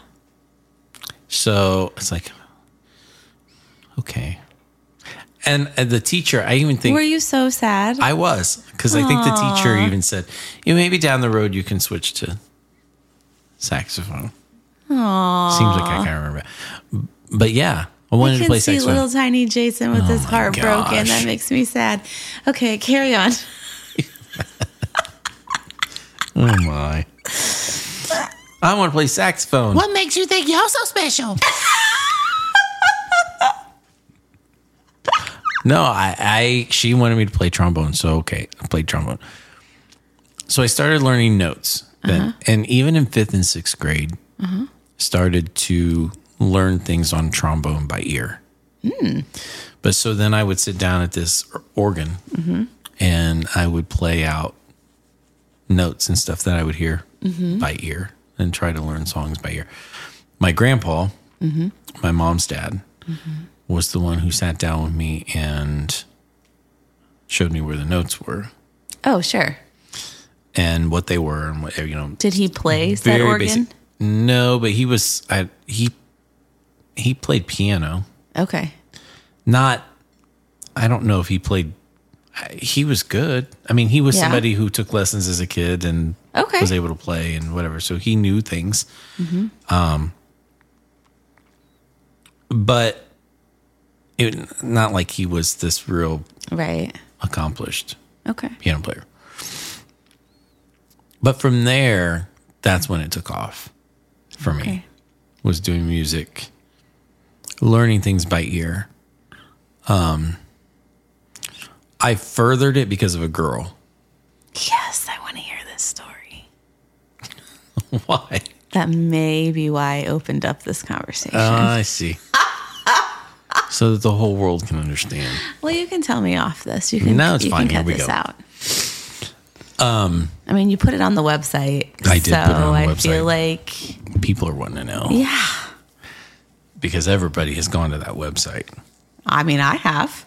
So it's like, okay. And, and the teacher, I even think... Were you so sad? I was. Because I think the teacher even said, you know, maybe down the road you can switch to saxophone. Aww. Seems like I can't remember. But yeah, I wanted I can to play see saxophone. Little tiny Jason with oh his heart gosh. broken. That makes me sad. Okay, carry on. Oh my. I want to play saxophone. What makes you think you're so special? No, I, I, she wanted me to play trombone. So, okay, I played trombone. So I started learning notes. Then, uh-huh. And even in fifth and sixth grade, uh-huh. started to learn things on trombone by ear. Mm. But so then I would sit down at this organ mm-hmm. and I would play out notes and stuff that I would hear mm-hmm. by ear and try to learn songs by ear. My grandpa, mm-hmm. my mom's dad, mm-hmm. was the one who sat down with me and showed me where the notes were. Oh, sure. And what they were, and what, you know. Did he play that organ? Basic. No, but he was. I, he he played piano. Okay. Not. I don't know if he played. He was good. I mean, he was yeah. somebody who took lessons as a kid and okay. was able to play and whatever. So he knew things. Mm-hmm. Um. But it not like he was this real right accomplished okay piano player. But from there, that's when it took off for okay. me, was doing music, learning things by ear. Um, I furthered it because of a girl. Yes, I want to hear this story. Why? That may be why I opened up this conversation. Uh, I see. So that the whole world can understand. Well, you can tell me off this. You can, no, it's you fine. can cut Here we this go. out. Um, I mean, you put it on the website. I did so put it on the I website. I feel like people are wanting to know. Yeah. Because everybody has gone to that website. I mean, I have.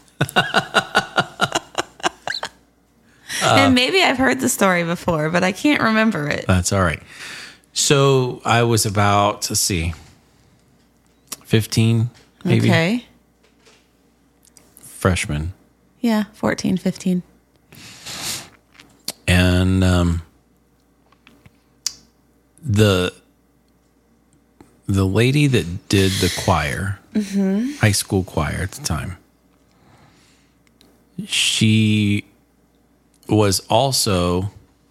uh, and maybe I've heard the story before, but I can't remember it. That's all right. So I was about, let's see, fifteen, maybe. Okay. Freshman. Yeah, fourteen, fifteen. And um, the the lady that did the choir, mm-hmm. high school choir at the time, she was also,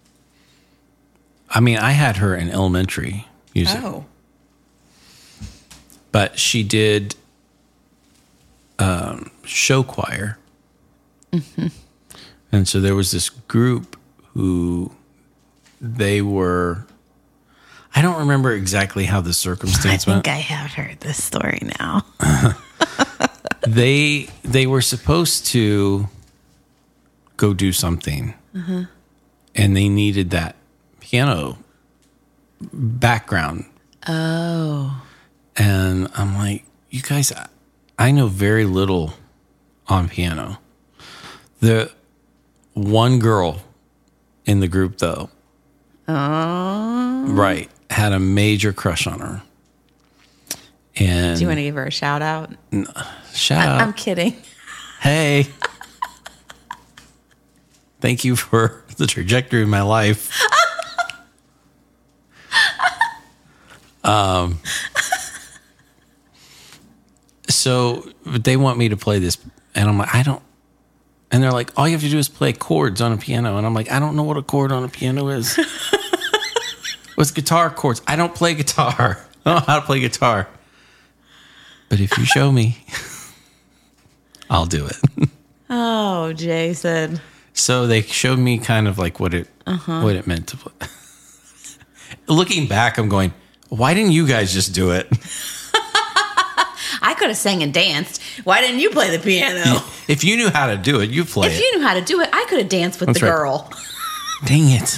I mean, I had her in elementary music. Oh. But she did um, show choir. Mm-hmm. And so there was this group who they were, I don't remember exactly how the circumstance I went. think I have heard this story now. they they were supposed to go do something, uh-huh. and they needed that piano background. Oh. And I'm like, you guys, I know very little on piano. The one girl in the group, though, oh, right, had a major crush on her. And do you want to give her a shout out? N- shout I- out. I'm kidding. Hey. Thank you for the trajectory of my life. um, so they want me to play this, and I'm like, I don't. And they're like, all you have to do is play chords on a piano. And I'm like, I don't know what a chord on a piano is. What's guitar chords? I don't play guitar. I don't know how to play guitar. But if you show me, I'll do it. Oh, Jason. So they showed me kind of like what it uh-huh. what it meant to play. Looking back, I'm going, why didn't you guys just do it? I could have sang and danced. Why didn't you play the piano? If you knew how to do it, you play if it. If you knew how to do it, I could have danced with That's the right. girl. Dang it.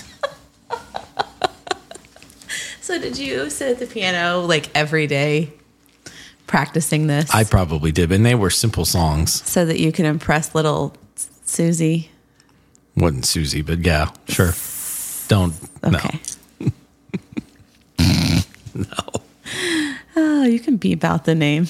So did you sit at the piano like every day practicing this? I probably did, and they were simple songs. So that you could impress little Susie? Wasn't Susie, but yeah, sure. Don't. Okay. No. No. Oh, you can beep out the name.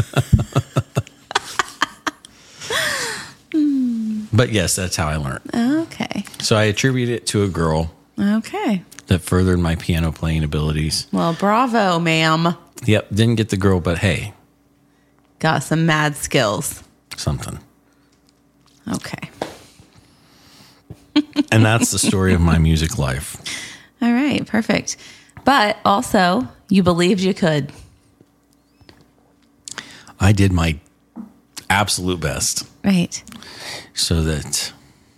But yes, that's how I learned. Okay. So I attribute it to a girl. Okay. That furthered my piano playing abilities. Well, bravo, ma'am. Yep, didn't get the girl, but hey. Got some mad skills. Something. Okay. And that's the story of my music life. All right, perfect. But also, you believed you could. I did my absolute best. Right. So that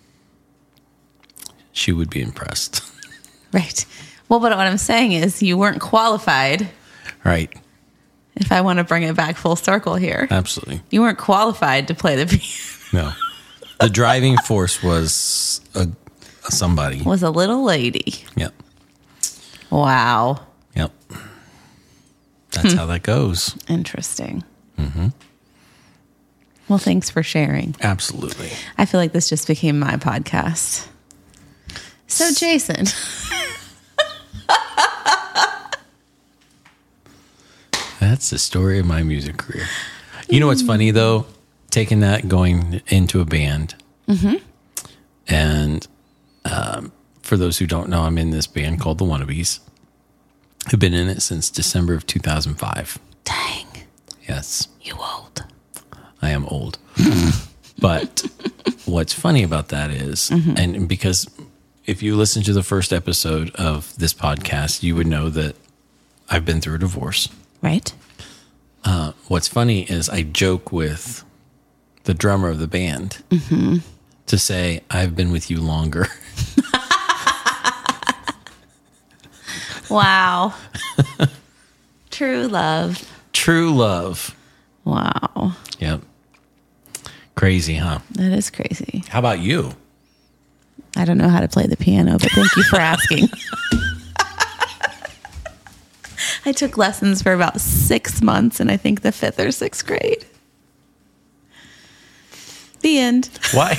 she would be impressed. Right. Well, but what I'm saying is you weren't qualified. Right. If I want to bring it back full circle here. Absolutely. You weren't qualified to play the piano. No. The driving force was a, a somebody. Was a little lady. Yep. Wow. Yep. That's Hmm. how that goes. Interesting. Mm-hmm. Well, thanks for sharing. Absolutely. I feel like this just became my podcast. So, Jason. That's the story of my music career. You know what's funny, though? Taking that and going into a band. Mm-hmm. And um, for those who don't know, I'm in this band called The Wannabes. I've been in it since December of two thousand five. Dang. Yes. You old. I am old. But what's funny about that is, Mm-hmm. and because if you listen to the first episode of this podcast, you would know that I've been through a divorce. Right. Uh, what's funny is I joke with the drummer of the band mm-hmm. to say, I've been with you longer. Wow. True love. True love. Wow. Yep. Crazy, huh? That is crazy. How about you? I don't know how to play the piano, but thank you for asking. I took lessons for about six months, and I think the fifth or sixth grade. The end. Why?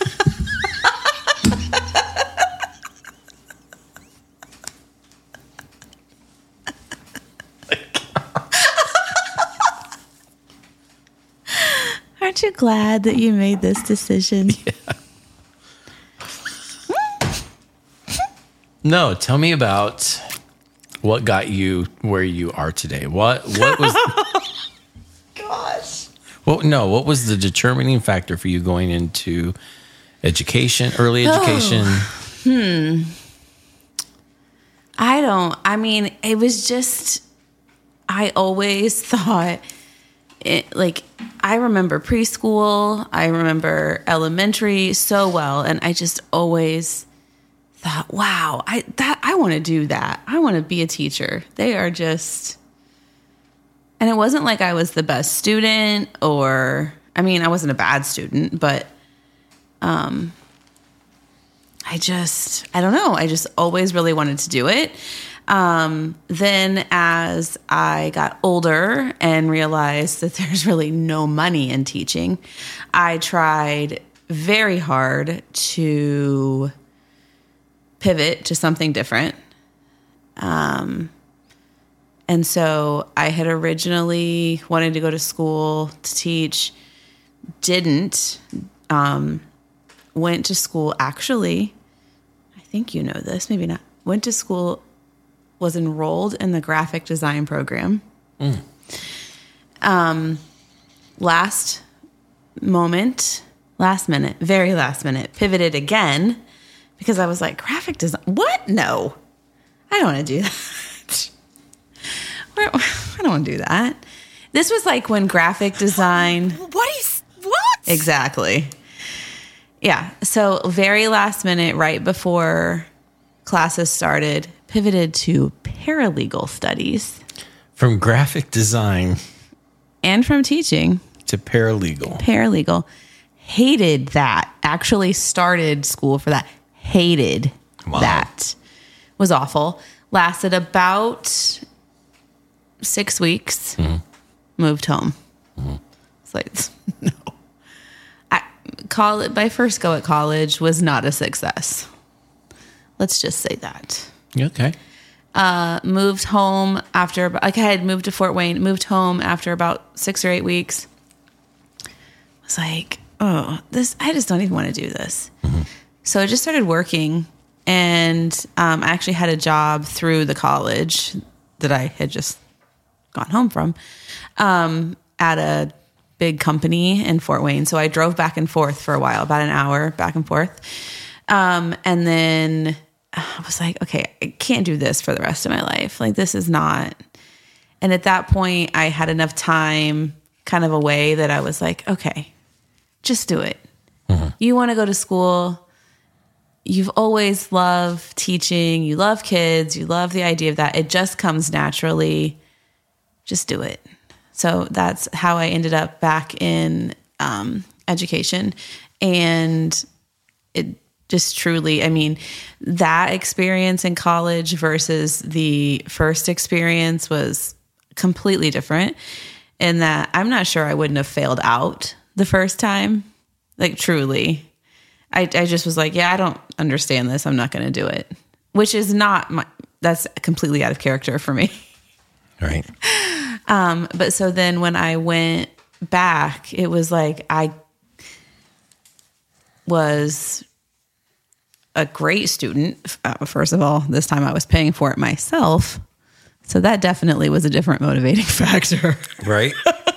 Aren't you glad that you made this decision? Yeah. No, tell me about what got you where you are today. What what was Gosh. What no, what was the determining factor for you going into education, early education? Oh. Hmm. I don't, I mean, it was just, I always thought, it, like, I remember preschool, I remember elementary so well, and I just always thought, wow, I that I want to do that. I want to be a teacher. They are just, and it wasn't like I was the best student, or, I mean, I wasn't a bad student, but um, I just, I don't know. I just always really wanted to do it. Um, then as I got older and realized that there's really no money in teaching, I tried very hard to pivot to something different. Um, and so I had originally wanted to go to school to teach, didn't, um, went to school, actually, I think you know this, maybe not, went to school, was enrolled in the graphic design program. Mm. Um, last moment, last minute, very last minute, pivoted again because I was like, graphic design, what? No, I don't want to do that. I don't want to do that. This was like when graphic design. What is, what? Exactly. Yeah. So very last minute, right before classes started, pivoted to paralegal studies. From graphic design And from teaching. to paralegal. Paralegal. Hated that. Actually started school for that. Hated Wow. that. Was awful. Lasted about six weeks. Mm-hmm. Moved home. Mm-hmm. It's like, no. I, college, my first go at college was not a success. Let's just say that. Okay. Uh, moved home after, like I had moved to Fort Wayne, moved home after about six or eight weeks. Was like, oh, this, I just don't even want to do this. Mm-hmm. So I just started working, and um, I actually had a job through the college that I had just gone home from um, at a big company in Fort Wayne. So I drove back and forth for a while, about an hour back and forth. Um, and then I was like, okay, I can't do this for the rest of my life. Like, this is not. And at that point, I had enough time kind of away that I was like, okay, just do it. Mm-hmm. You want to go to school. You've always loved teaching. You love kids. You love the idea of that. It just comes naturally. Just do it. So that's how I ended up back in um, education. And it just truly, I mean, that experience in college versus the first experience was completely different in that I'm not sure I wouldn't have failed out the first time. Like, truly. I, I just was like, yeah, I don't understand this. I'm not going to do it, which is not my, that's completely out of character for me. Right. Um, but so then when I went back, it was like I was a great student. Uh, first of all, this time I was paying for it myself. So that definitely was a different motivating factor. Right.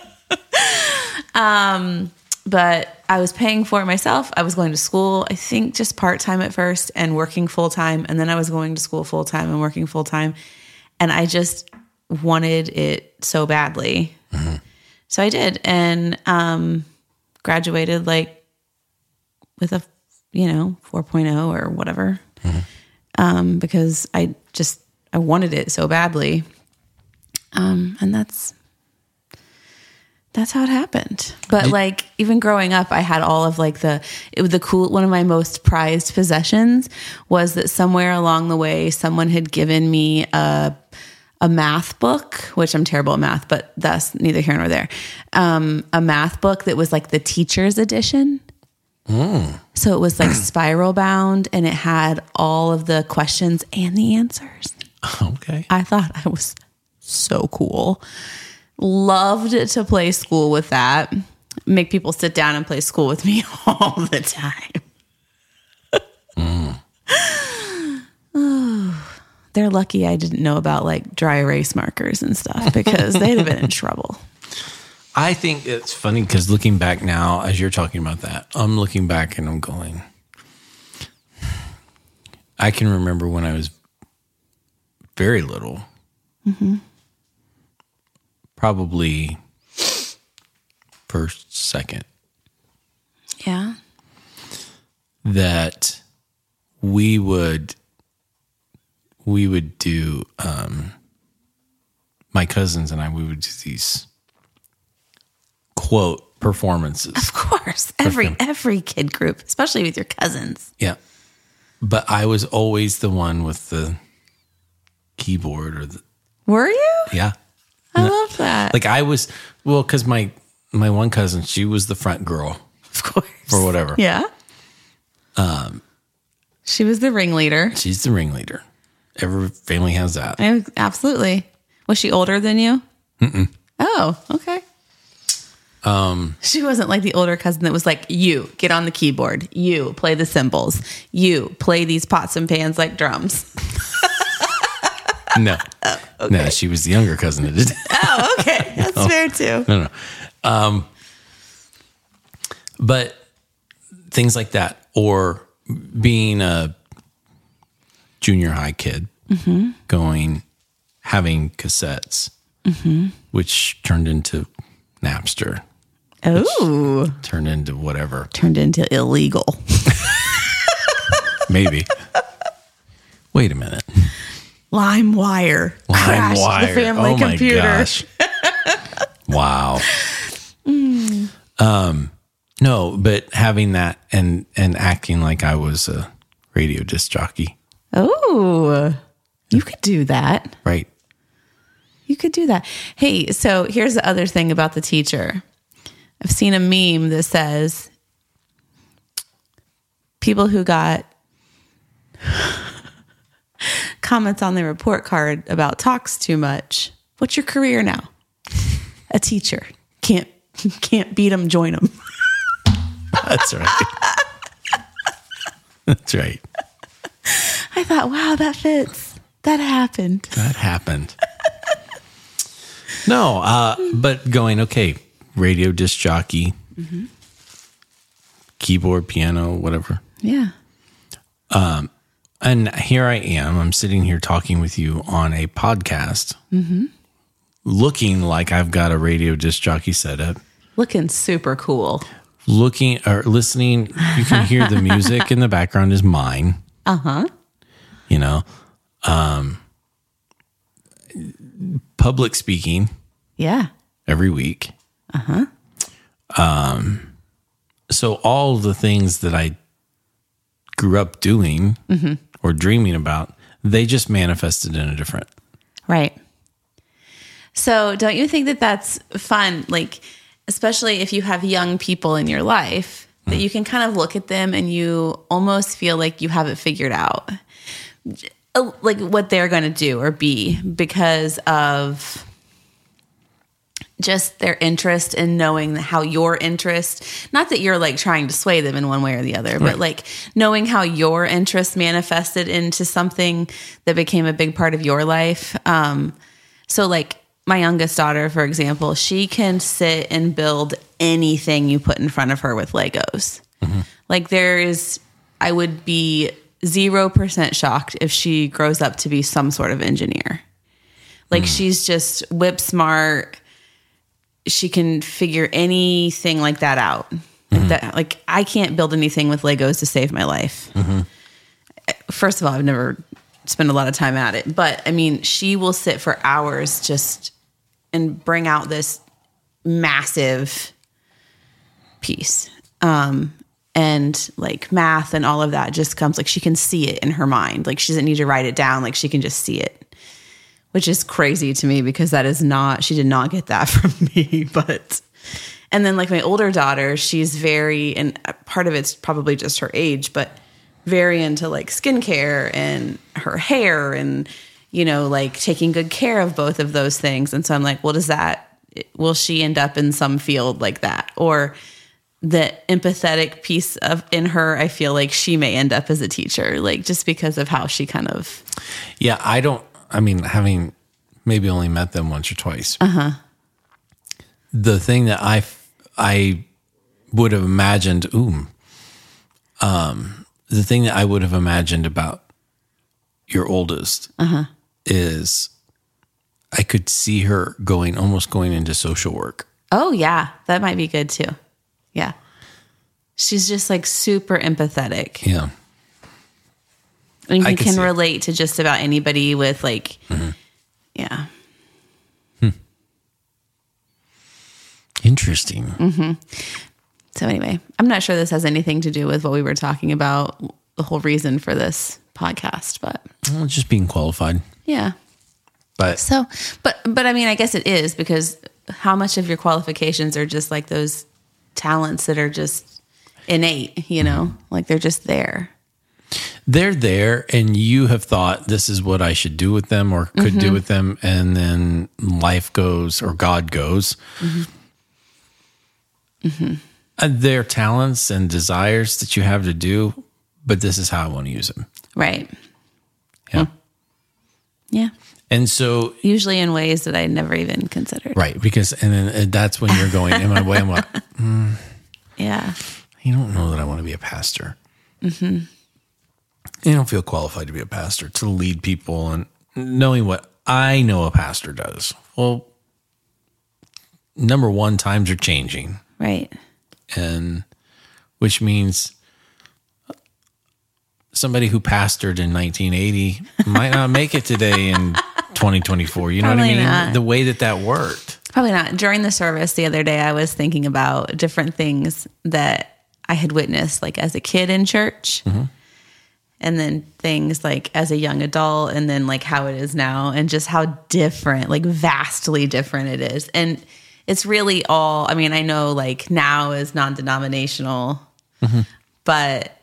um, but I was paying for it myself. I was going to school, I think just part-time at first and working full-time. And then I was going to school full-time and working full-time. And I just wanted it so badly. Mm-hmm. So I did. And um, graduated like with a, you know, four point oh or whatever. Mm-hmm. Um, because I just, I wanted it so badly. Um, and that's, that's how it happened. But like, even growing up, I had all of like the, it was the cool, one of my most prized possessions was that somewhere along the way, someone had given me a, a math book, which I'm terrible at math, but that's neither here nor there. Um, a math book that was like the teacher's edition. Mm. So it was like spiral bound and it had all of the questions and the answers. Okay. I thought I was so cool. Loved to play school with that. Make people sit down and play school with me all the time. mm. Oh, they're lucky I didn't know about like dry erase markers and stuff because they'd have been in trouble. I think it's funny because looking back now, as you're talking about that, I'm looking back and I'm going, I can remember when I was very little, mm-hmm. probably first, second. Yeah. That we would, we would do, um, my cousins and I, we would do these quote performances. Of course. Every, every kid group, especially with your cousins. Yeah. But I was always the one with the keyboard or the. Were you? Yeah. I love that. Like I was, well, because my, my one cousin, she was the front girl. Of course. For whatever. Yeah. Um, she was the ringleader. She's the ringleader. Every family has that. I, absolutely. Was she older than you? Mm-mm. Oh, okay. Um, she wasn't like the older cousin that was like, you get on the keyboard, you play the cymbals, you play these pots and pans like drums. no, oh, okay. no, she was the younger cousin that did that. Oh, okay. That's no, fair too. No, no. Um, but things like that, or being a junior high kid, mm-hmm. going, having cassettes, mm-hmm. which turned into Napster. Oh, turned into whatever. Turned into illegal. Maybe. Wait a minute. LimeWire. LimeWire. The family oh computer. My gosh. Wow. Mm. Um, no, but having that and and acting like I was a radio disc jockey. Oh, you could do that. Right. You could do that. Hey, so here's the other thing about the teacher. I've seen a meme that says people who got comments on their report card about talks too much. What's your career now? A teacher. Can't can't beat them, join them. That's right. That's right. I thought, wow, that fits. That happened. That happened. No, uh, but going, okay, radio disc jockey, mm-hmm. keyboard, piano, whatever. Yeah. Um, and here I am. I'm sitting here talking with you on a podcast, mm-hmm. looking like I've got a radio disc jockey setup. Looking super cool. Looking or listening, you can hear the music in the background is mine. Uh-huh. You know, um, public speaking. Yeah. Every week. Uh-huh. Um, so all the things that I grew up doing mm-hmm. or dreaming about, they just manifested in a different. Right. So don't you think that that's fun? Like, especially if you have young people in your life, that you can kind of look at them and you almost feel like you have it figured out, like what they're going to do or be because of just their interest in knowing how your interest, not that you're like trying to sway them in one way or the other, right. but like knowing how your interest manifested into something that became a big part of your life. Um, so like, my youngest daughter, for example, she can sit and build anything you put in front of her with Legos. Mm-hmm. Like there is, I would be zero percent shocked if she grows up to be some sort of engineer. Like mm. she's just whip smart. She can figure anything like that out. Mm-hmm. Like that, like I can't build anything with Legos to save my life. Mm-hmm. First of all, I've never spent a lot of time at it, but I mean, she will sit for hours just and bring out this massive piece. Um, and like math and all of that just comes like she can see it in her mind. Like she doesn't need to write it down. Like she can just see it, which is crazy to me because that is not, she did not get that from me, but, and then like my older daughter, she's very, and part of it's probably just her age, but very into like skincare and her hair and, you know, like taking good care of both of those things. And so I'm like, well, does that, will she end up in some field like that? Or the empathetic piece of in her, I feel like she may end up as a teacher, like just because of how she kind of. Yeah. I don't, I mean, having maybe only met them once or twice. Uh-huh. The thing that I, I would have imagined, ooh, um, the thing that I would have imagined about your oldest uh-huh. is I could see her going, almost going into social work. Oh yeah. That might be good too. Yeah. She's just like super empathetic. Yeah. And you I can, can relate to just about anybody with like, mm-hmm. yeah. Hmm. Interesting. Mm-hmm. So anyway, I'm not sure this has anything to do with what we were talking about, the whole reason for this podcast, but well, just being qualified. Yeah. But so, but, but I mean, I guess it is because how much of your qualifications are just like those talents that are just innate, you know, mm-hmm. like they're just there. They're there and you have thought this is what I should do with them or could mm-hmm. do with them. And then life goes or God goes. Mm-hmm. Mm-hmm. Uh, they're talents and desires that you have to do, but this is how I want to use them. Right. Yeah. Hmm. Yeah. And so, usually in ways that I never even considered. right, because and then and that's when you're going, "Am I way?" I'm like, mm, Yeah. you don't know that I want to be a pastor. Mm-hmm. You don't feel qualified to be a pastor, to lead people, and knowing what I know a pastor does. Well, number one, times are changing, Right. and which means somebody who pastored in nineteen eighty might not make it today in twenty twenty-four. You know Probably what I mean? not. The way that that worked. Probably not. During the service the other day, I was thinking about different things that I had witnessed, like as a kid in church, Mm-hmm. and then things like as a young adult, and then like how it is now, and just how different, like vastly different it is. And it's really all, I mean, I know like now is non-denominational, Mm-hmm. but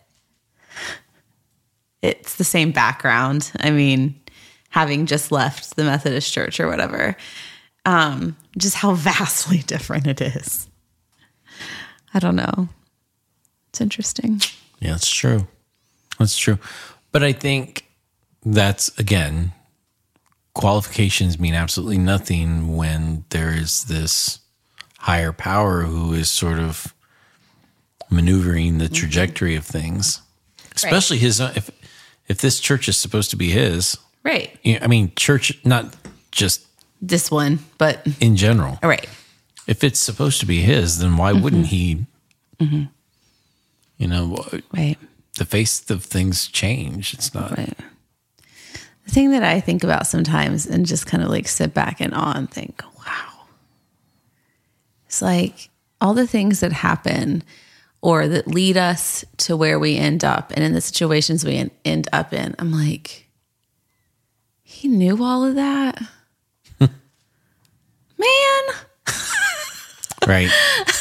it's the same background. I mean, having just left the Methodist church or whatever, um, just how vastly different it is. I don't know. It's interesting. Yeah, it's true. That's true. But I think that's, again, qualifications mean absolutely nothing when there is this higher power who is sort of maneuvering the trajectory of things. Especially his, if if this church is supposed to be his, Right. you know, I mean, church, not just This one, but in general. right. If it's supposed to be his, then why wouldn't he, you know, Right. the face of things change. It's not. Right. The thing that I think about sometimes and just kind of like sit back and awe and think, wow. It's like all the things that happen or that lead us to where we end up and in the situations we en- end up in. I'm like, he knew all of that? Man, Right.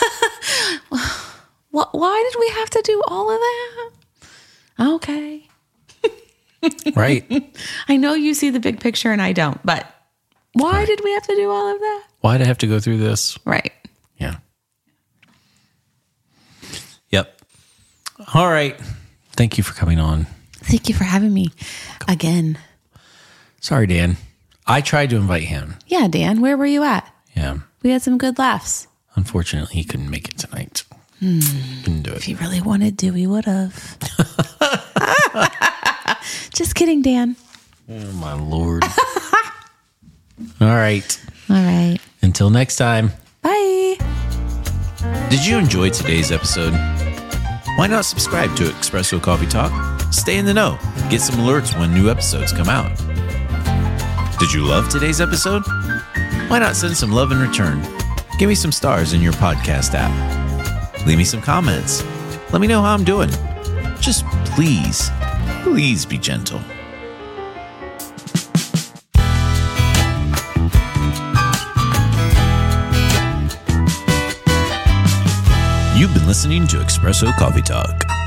wh- why did we have to do all of that? Okay. Right. I know you see the big picture and I don't, but why did we have to do all of that? Why'd I have to go through this? Right. Yeah. Yep. All right. Thank you for coming on. Thank you for having me again. Sorry, Dan. I tried to invite him. Yeah, Dan, where were you at? Yeah. We had some good laughs. Unfortunately, he couldn't make it tonight. Hmm. Couldn't do it. If he really wanted to, he would have. Just kidding, Dan. Oh, my Lord. All right. All right. Until next time. Bye. Did you enjoy today's episode? Why not subscribe to Espresso Coffee Talk? Stay in the know. Get some alerts when new episodes come out. Did you love today's episode? Why not send some love in return? Give me some stars in your podcast app. Leave me some comments. Let me know how I'm doing. Just please, please be gentle. You've been listening to Espresso Coffee Talk.